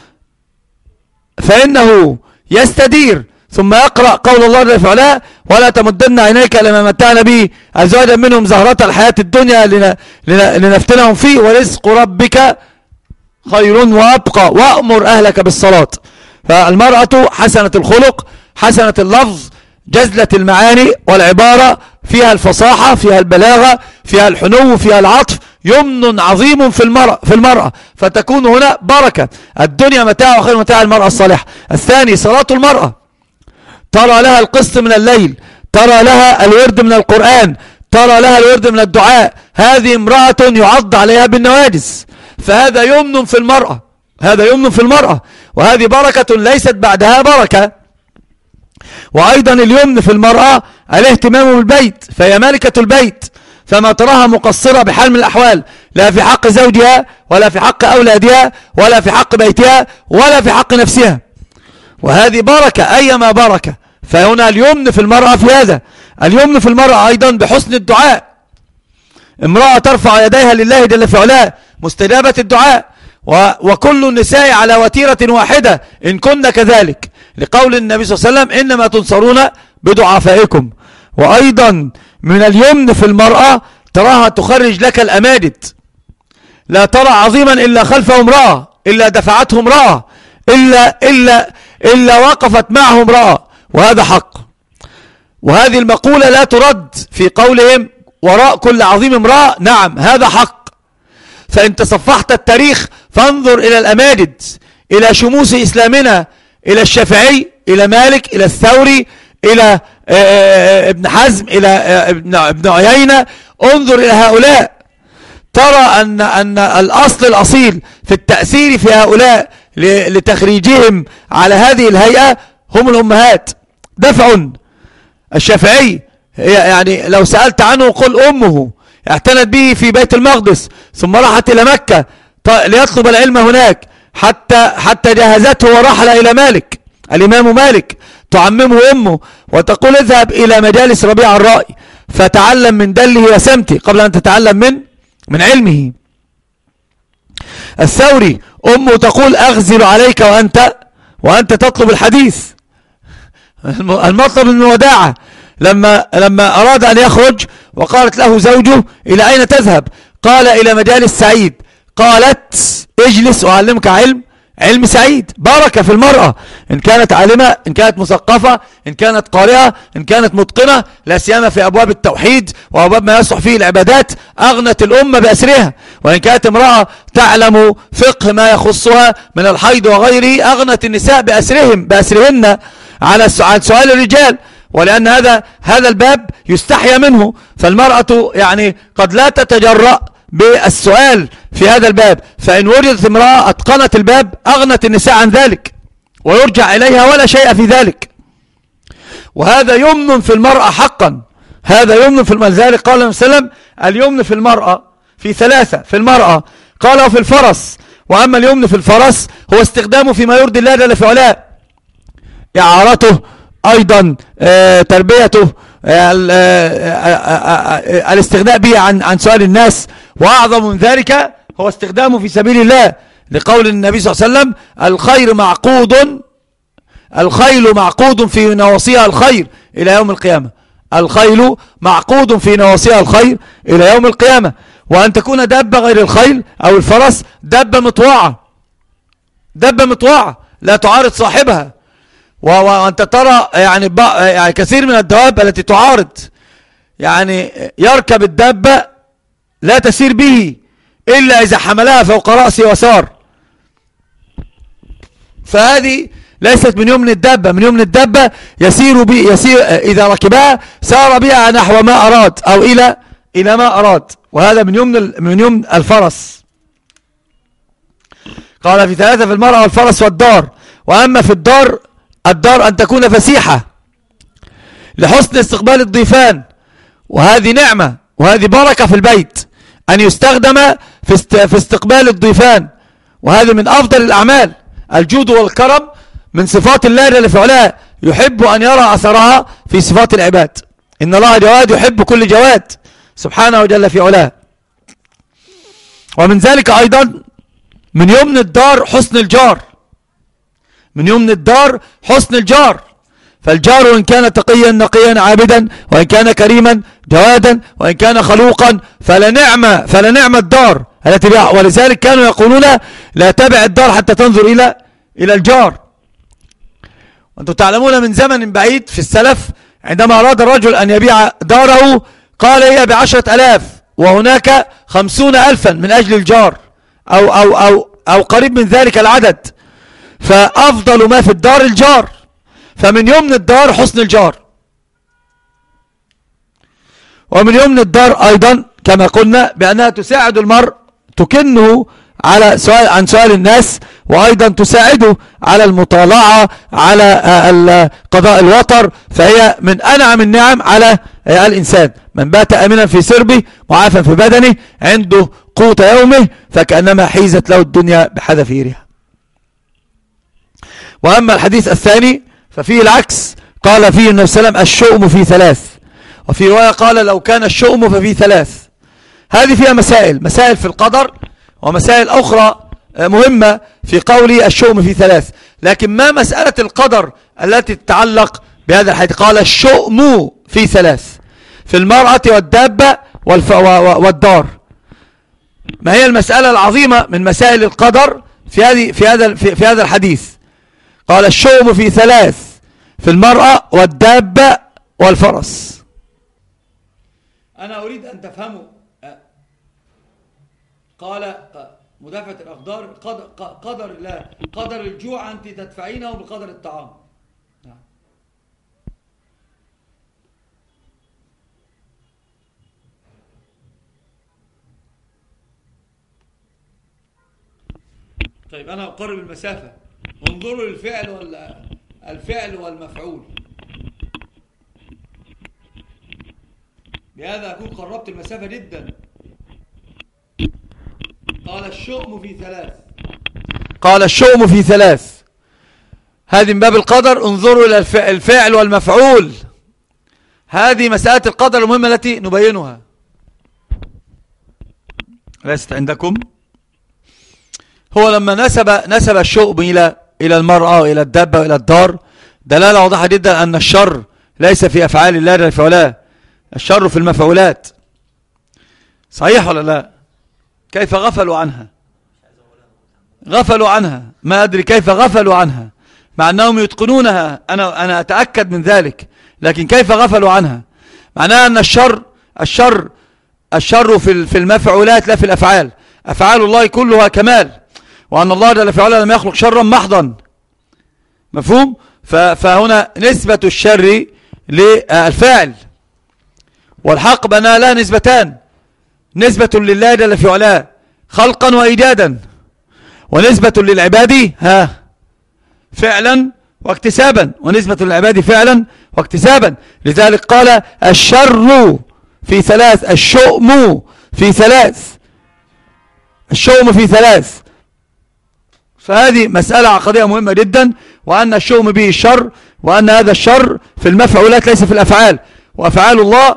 فإنه يستدير ثم يقرأ قول الله جل في علاه ولا تمدن عينيك إلى ما متعنا به أزواجا منهم زهرة الحياة الدنيا لنفتنهم فيه ورزق ربك خير وأبقى وأمر أهلك بالصلاة. فالمرأة حسنة الخلق، حسنة اللفظ، جزلة المعاني والعبارة، فيها الفصاحة، فيها البلاغة، فيها الحنو، فيها العطف. يمن عظيم في المرأة فتكون هنا بركة. الدنيا متاع وخير متاع المرأة الصالحة. الثاني صلاة المرأة، ترى لها القسط من الليل، ترى لها الورد من القرآن، ترى لها الورد من الدعاء. هذه امرأة يعض عليها بالنواجس. فهذا يمن في المرأة، هذا يمن في المرأة، وهذه بركة ليست بعدها بركة. وأيضا اليمن في المرأة الاهتمام بالبيت، فهي مالكة البيت، فما تراها مقصرة بحال من الأحوال، لا في حق زوجها ولا في حق أولادها ولا في حق بيتها ولا في حق نفسها. وهذه بركة أيما بركة. فهنا اليمن في المرأة في هذا. اليمن في المرأة أيضا بحسن الدعاء. امرأة ترفع يديها لله جل في علاه مستجابة الدعاء. وكل النساء على وتيرة واحدة إن كن كذلك، لقول النبي صلى الله عليه وسلم إنما تنصرون بضعفائكم. وأيضا من اليمن في المرأة تراها تخرج لك الأماجد. لا ترى عظيما إلا خلفه امرأة، إلا دفعته امرأة، إلا وقفت معه امرأة، وهذا حق. وهذه المقولة لا ترد في قولهم وراء كل عظيم امرأة. نعم، هذا حق. فإن تصفحت التاريخ فانظر إلى الأماجد، إلى شموس إسلامنا، إلى الشافعي، إلى مالك، إلى الثوري، إلى ابن حزم، إلى ابن عيينة. انظر إلى هؤلاء ترى أن الأصل الأصيل في التأثير في هؤلاء لتخريجهم على هذه الهيئة هم الأمهات. دفع الشافعي يعني لو سألت عنه قل أمه اعتنت به في بيت المقدس، ثم راحت إلى مكة ليطلب العلم هناك حتى جهزته ورحل إلى مالك، الإمام مالك، تعممه أمه وتقول اذهب إلى مجالس ربيع الرأي فتعلم من دله وسمته قبل أن تتعلم من علمه. الثوري أمه تقول أغزل عليك وأنت تطلب الحديث. المطلب من الوداعة لما أراد أن يخرج وقالت له زوجه إلى أين تذهب؟ قال إلى مجالس سعيد. قالت اجلس أعلمك علم سعيد. بركة في المرأة، إن كانت عالمة، إن كانت مثقفة، إن كانت قارئة، إن كانت متقنة، لا سيما في أبواب التوحيد وأبواب ما يصلح فيه العبادات، أغنت الأمة بأسرها. وإن كانت امرأة تعلم فقه ما يخصها من الحيض وغيره، أغنت النساء بأسرهن عن سؤال الرجال. ولأن هذا الباب يستحيا منه، فالمرأة يعني قد لا تتجرأ بالسؤال في هذا الباب، فإن وجدت امرأة أتقنت الباب أغنت النساء عن ذلك ويرجع إليها ولا شيء في ذلك. وهذا يمن في المرأة حقا، هذا يمن في المرأة. ذلك قال النبي صلى الله عليه وسلم اليمن في المرأة في ثلاثة: في المرأة قال وفي الفرس. وأما اليمن في الفرس هو استخدامه فيما يرضي الله جل في علاه، إعارته، أيضا تربيته، الاستغناء به عن سؤال الناس. وأعظم من ذلك هو استخدامه في سبيل الله، لقول النبي صلى الله عليه وسلم الخيل معقود في نواصيها الخير إلى يوم القيامة. الخيل معقود في نواصيها الخير إلى يوم القيامة. وأن تكون دابة غير الخيل أو الفرس دابة مطواعة لا تعارض صاحبها. وأنت ترى يعني كثير من الدواب التي تعارض، يعني يركب الدابة لا تسير به إلا إذا حملها فوق رأسه وسار. فهذه ليست من يمن الدابة. من يمن الدابة يسير إذا ركبها سار بها نحو ما أراد أو إلى ما أراد، وهذا من يمن الفرس. قال في 3 في المرأة والفرس والدار. وأما في الدار أن تكون فسيحة لحسن استقبال الضيفان، وهذه نعمة وهذه بركة في البيت أن يستخدم في استقبال الضيفان، وهذا من أفضل الأعمال. الجود والكرم من صفات الله جل في علاه، يحب أن يرى أثرها في صفات العباد. إن الله جواد يحب كل جواد سبحانه جل في علاه. ومن ذلك أيضا من يمن الدار حسن الجار. من يمن الدار حسن الجار، فالجار إن كان تقيا نقيا عابدا، وإن كان كريما جوادا، وإن كان خلوقا فلنعم الدار التي بها. ولذلك كانوا يقولون لا تبع الدار حتى تنظر إلى الجار. وأنتم تعلمون من زمن بعيد في السلف عندما أراد الرجل أن يبيع داره قال هي ب10,000 وهناك 50,000 من أجل الجار أو قريب من ذلك العدد، فأفضل ما في الدار الجار. فمن يمن الدار حسن الجار. ومن يمن الدار أيضا كما قلنا بأنها تساعد المرء، تكنه عن سؤال الناس، وأيضا تساعده على المطالعة على قضاء الوطر، فهي من أنعم النعم على الإنسان. من بات آمنا في سربه معافا في بدنه عنده قوت يومه فكأنما حيزت له الدنيا بحذافيرها. وأما الحديث الثاني ففيه العكس، قال فيه النبي صلى الله عليه وسلم الشؤم في 3، وفي رواية قال لو كان الشؤم ففي 3. هذه فيها مسائل في القدر، ومسائل أخرى مهمة في قولي الشؤم في 3. لكن ما مسألة القدر التي تتعلق بهذا الحديث؟ قال الشؤم في 3 في المرأة والدابة والدار. ما هي المسألة العظيمة من مسائل القدر في هذا الحديث؟ قال الشؤم في 3 في المرأة والدابة والفرس. أنا أريد أن تفهموا. قال مدافعة الأقدار قدر الله، قدر الجوع أنت تدفعينه بقدر الطعام. طيب أنا أقرب المسافة، انظروا الفعل والمفعول، بهذا أكون قربت المسافة جدا. قال الشؤم في 3. قال الشؤم في 3، هذه من باب القدر. انظروا إلى الفعل والمفعول. هذه مسألة القدر المهمة التي نبينها. ليست عندكم؟ هو لما نسب الشؤم إلى المرأة وإلى الدابة وإلى الدار دلالة واضحة جدا أن الشر ليس في أفعال الله جل في علاه، الشر في المفعولات. صحيح ولا لا؟ كيف غفلوا عنها؟ ما أدري كيف غفلوا عنها، مع أنهم يتقنونها. أنا أتأكد من ذلك، لكن كيف غفلوا عنها؟ معناها أن الشر في المفعولات لا في الأفعال. أفعال الله كلها كمال، وأن الله جل في علاه لم يخلق شرا محضا. مفهوم؟ فهنا نسبة الشر للفاعل، والحق بأنها لا نسبتان، نسبة لله جل في علاه خلقا وإيجادا، ونسبة للعباد فعلا واكتسابا، ونسبة للعباد فعلا واكتسابا. لذلك قال الشر في 3، الشؤم في 3، الشؤم في 3. فهذه مسألة عقدية مهمة جدا، وأن الشؤم به الشر، وأن هذا الشر في المفعولات ليس في الأفعال. وأفعال الله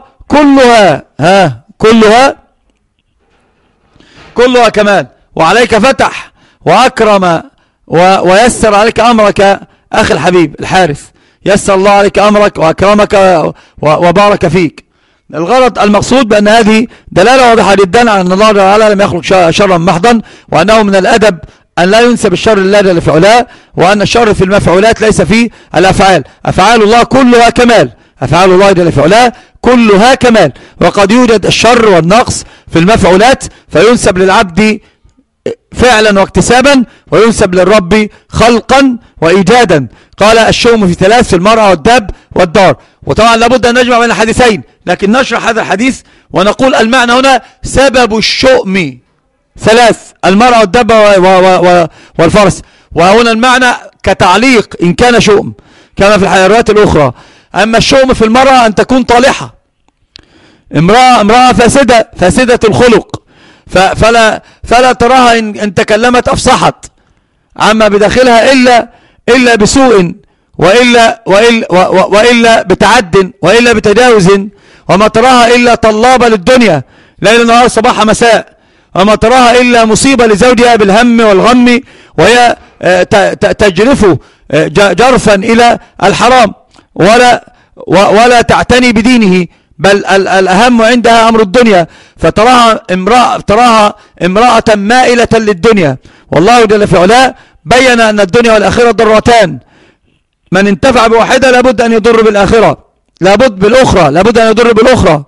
كلها كمال. وعليك فتح وأكرم ويسر عليك أمرك أخي الحبيب الحارث، يسر الله عليك أمرك وأكرمك وبارك فيك. الغرض المقصود بأن هذه دلالة واضحة جدا على أن الله تعالى لم يخلق شرا محضا، وأنه من الأدب أن لا ينسب الشر لله جل في علاه، وأن الشر في المفعولات ليس في الأفعال. أفعال الله كلها كمال، أفعال الله جل في علاه كلها كمال. وقد يوجد الشر والنقص في المفعولات فينسب للعبد فعلا واكتسابا، وينسب للرب خلقا وإيجادا. قال الشؤم في ثلاث: في المرأة والداب والدار. وطبعا لابد أن نجمع بين الحديثين، لكن نشرح هذا الحديث ونقول المعنى هنا سبب الشؤم ثلاث: المرأة والداب والفرس. وهنا المعنى كتعليق إن كان شؤم كما في الحيوانات الأخرى. أما الشؤم في المرأة أن تكون طالحة، امرأة فاسدة الخلق، فلا تراها إن تكلمت أفصحت عما بداخلها إلا بسوء، وإلا بتعد، وإلا بتجاوز، وما تراها إلا طلابة للدنيا ليل نهار صباح مساء، وما تراها إلا مصيبة لزوجها بالهم والغم، وهي تجرفه جرفا إلى الحرام، ولا تعتني بدينه، بل الأهم عندها أمر الدنيا، فتراها امرأة مائلة للدنيا. والله جل في علاه بين أن الدنيا والآخرة ضرتان، من انتفع بواحدة لابد أن يضر بالآخرة، لابد أن يضر بالأخرى.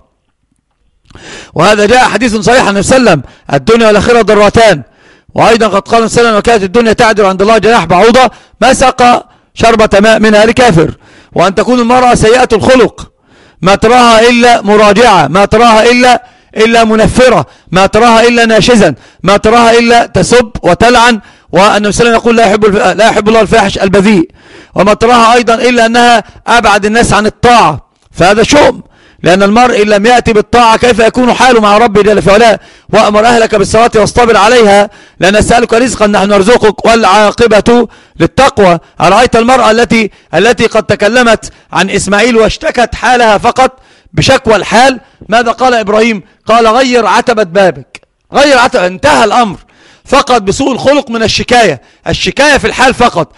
وهذا جاء حديث صحيح عن النبي صلى الله عليه وسلم: الدنيا والآخرة ضرتان. وأيضا قد قال النبي صلى الله عليه وسلم: وكانت الدنيا تعدل عند الله جناح بعوضة ما سقى شربة ماء منها لكافر. وأن تكون المرأة سيئة الخلق، ما تراها إلا مراجعة، ما تراها إلا منفرة، ما تراها إلا ناشزا، ما تراها إلا تسب وتلعن. والنبي صلى الله عليه وسلم يقول: لا يحب الله الفاحش البذيء. وما تراها أيضا إلا أنها أبعد الناس عن الطاعة، فهذا شؤم، لأن المرء إن لم يأتي بالطاعة كيف يكون حاله مع ربه جل في علاه؟ وأمر أهلك بالصلاة واصطبر عليها لا نسألك رزقا نحن نرزقك والعاقبة للتقوى. أرأيت المرأة التي قد تكلمت عن إسماعيل واشتكت حالها فقط بشكوى الحال؟ ماذا قال إبراهيم؟ قال: غير عتبة بابك، غير عتبة. انتهى الأمر فقط بسوء الخلق من الشكاية في الحال فقط.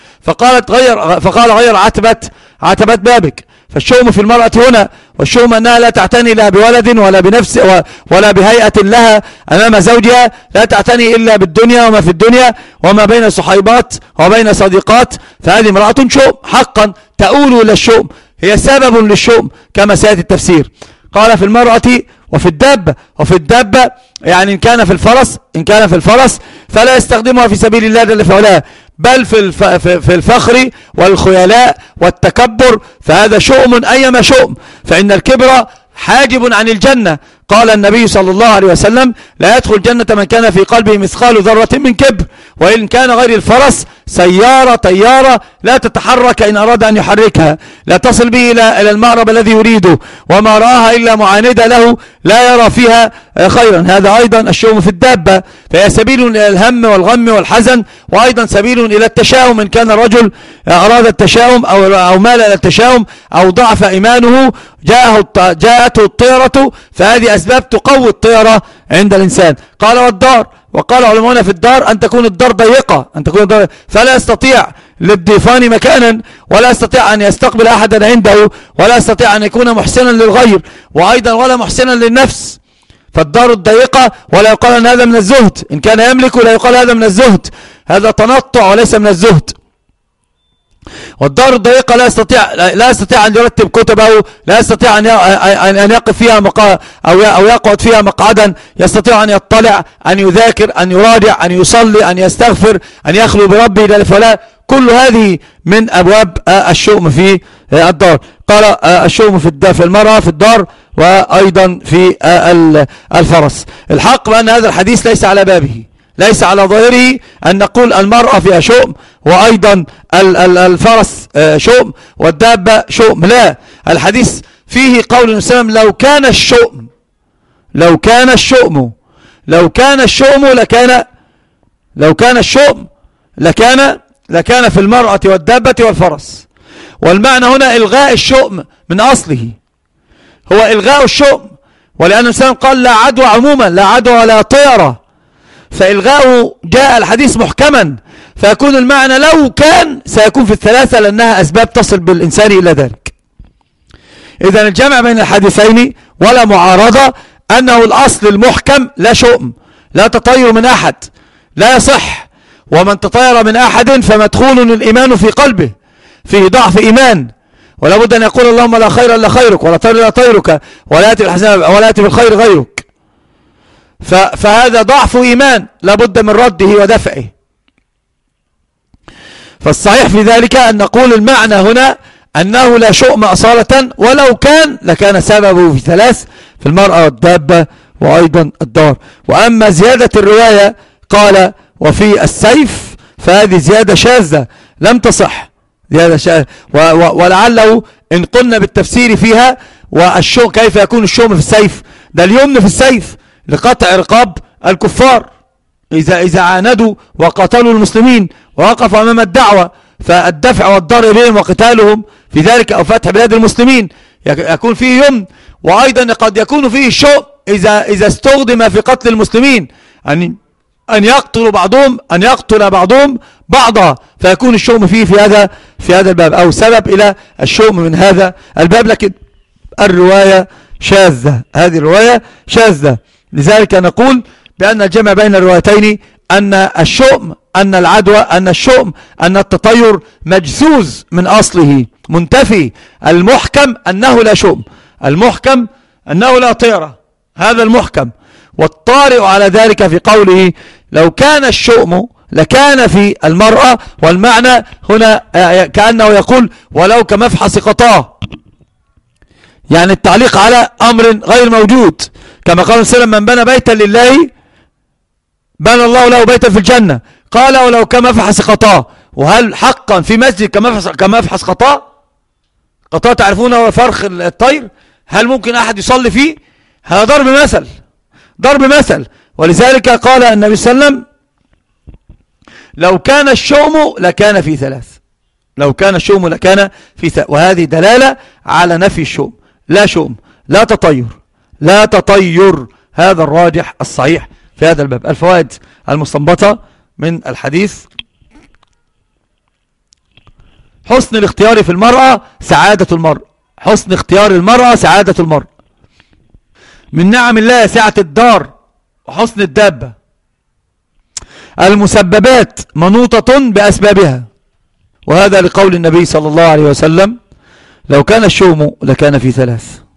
فقال: غير عتبة بابك. فالشؤم في المرأة هنا، والشؤم أنها لا تعتني لا بولد ولا بنفس ولا بهيئة لها أمام زوجها، لا تعتني إلا بالدنيا وما في الدنيا وما بين صحيبات وبين صديقات، فهذه امرأة شؤم حقا تؤول إلى الشؤم، هي سبب للشؤم كما سيأتي التفسير. قال: في المرأة وفي الدابة. وفي الدابة يعني إن كان في الفرس فلا يستخدمها في سبيل الله جل في علاه، بل في الفخر والخيلاء والتكبر، فهذا شؤم أيما شؤم، فإن الكبر حاجب عن الجنة. قال النبي صلى الله عليه وسلم: لا يدخل الجنة من كان في قلبه مثقال ذرة من كبر. وإن كان غير الفرس سيارة طيارة لا تتحرك إن أراد أن يحركها، لا تصل به إلى المأرب الذي يريده، وما رآها إلا معاندة له لا يرى فيها خيرا. هذا أيضا الشؤم في الدابة، فهي سبيل إلى الهم والغم والحزن، وأيضا سبيل إلى التشاؤم إن كان الرجل أراد التشاؤم أو مال إلى التشاؤم أو ضعف إيمانه جاءته الطيرة، فهذه أسباب تقوي الطيرة عند الإنسان. قال: والدار. وقال علماؤنا في الدار أن تكون الدار ضيقة، فلا يستطيع للضيفان مكانا، ولا يستطيع أن يستقبل أحدا عنده، ولا يستطيع أن يكون محسنا للغير، وأيضا ولا محسنا للنفس. فالدار الضيقة، ولا يقال أن هذا من الزهد، إن كان يملك لا يقال هذا من الزهد، هذا تنطع وليس من الزهد. والدار الضيقة لا يستطيع أن يرتب كتبه، لا يستطيع أن يقف فيها أو يقعد فيها مقعدا، يستطيع أن يطلع، أن يذاكر، أن يراجع، أن يصلي، أن يستغفر، أن يخلو بربه جل في علاه. كل هذه من أبواب الشؤم في الدار. قال: الشؤم في المرأة في الدار، وأيضا في الفرس. الحق بأن هذا الحديث ليس على بابه، ليس على ظاهره أن نقول المرأة فيها شؤم وأيضا الفرس شؤم والدابة شؤم، لا. الحديث فيه قول النبي صلى الله عليه وسلم: لو كان الشؤم لكان في المرأة والدابة والفرس. والمعنى هنا إلغاء الشؤم من أصله، هو إلغاء الشؤم، ولأن النبي صلى الله عليه وسلم قال: لا عدوى عموما، لا عدوى ولا طيرة، فإلغاؤه جاء الحديث محكما، فيكون المعنى لو كان سيكون في الثلاثة، لأنها أسباب تصل بالإنسان إلى ذلك. إذن الجمع بين الحديثين ولا معارضة، أنه الأصل المحكم لا شؤم، لا تطير من أحد، لا يصح. ومن تطير من أحد فمدخول الإيمان في قلبه، فيه ضعف إيمان، ولا بد أن يقول: اللهم لا خير إلا خيرك، ولا طير إلا طيرك، ولا يأتي بالخير غيرك. فهذا ضعف إيمان لابد من رده ودفعه. فالصحيح في ذلك أن نقول المعنى هنا أنه لا شؤم أصالة، ولو كان لكان سببه في ثلاث: في المرأة والدابة وأيضا الدار. وأما زيادة الرواية قال وفي السيف، فهذه زيادة شاذة لم تصح، زيادة شاذة. ولعله إن قلنا بالتفسير فيها والشؤم، كيف يكون الشؤم في السيف؟ ده اليمن في السيف لقطع رقاب الكفار إذا عاندوا وقاتلوا المسلمين ووقفوا أمام الدعوة، فالدفع والضرر بهم وقتالهم في ذلك أو فتح بلاد المسلمين يكون فيه يمن. وأيضا قد يكون فيه الشؤم إذا استخدم في قتل المسلمين، أن يقتل بعضهم بعضا، فيكون الشؤم فيه في هذا الباب أو سبب إلى الشؤم من هذا الباب. لكن الرواية شاذة، هذه الرواية شاذة. لذلك نقول بأن الجمع بين الروايتين أن الشؤم، أن العدوى، أن الشؤم، أن التطير مجسوز من أصله منتفي. المحكم أنه لا شؤم، المحكم أنه لا طيرة، هذا المحكم. والطارئ على ذلك في قوله لو كان الشؤم لكان في المرأة، والمعنى هنا كأنه يقول ولو كمفحص قطاه، يعني التعليق على أمر غير موجود، كما قال صلى الله عليه وسلم من بنى بيتا لله بنى الله له بيتا في الجنة. قال ولو كمفحص قطاه. وهل حقا في مسجد كمفحص قطاه؟ قطاه تعرفونه هو فرخ الطير، هل ممكن أحد يصلي فيه؟ هذا ضرب مثل. ولذلك قال النبي صلى الله عليه وسلم لو كان الشؤم لكان في ثلاث، لو كان الشؤم لكان في ثلاث. وهذه دلالة على نفي الشؤم، لا شؤم، لا تطير، هذا الراجح الصحيح في هذا الباب. الفوائد المستنبطة من الحديث: حسن الاختيار في المرأة سعادة المرء، حسن اختيار المرأة سعادة المرء. من نعم الله سعة الدار وحسن الدابة. المسببات منوطة بأسبابها، وهذا لقول النبي صلى الله عليه وسلم لو كان الشؤم لكان في ثلاث.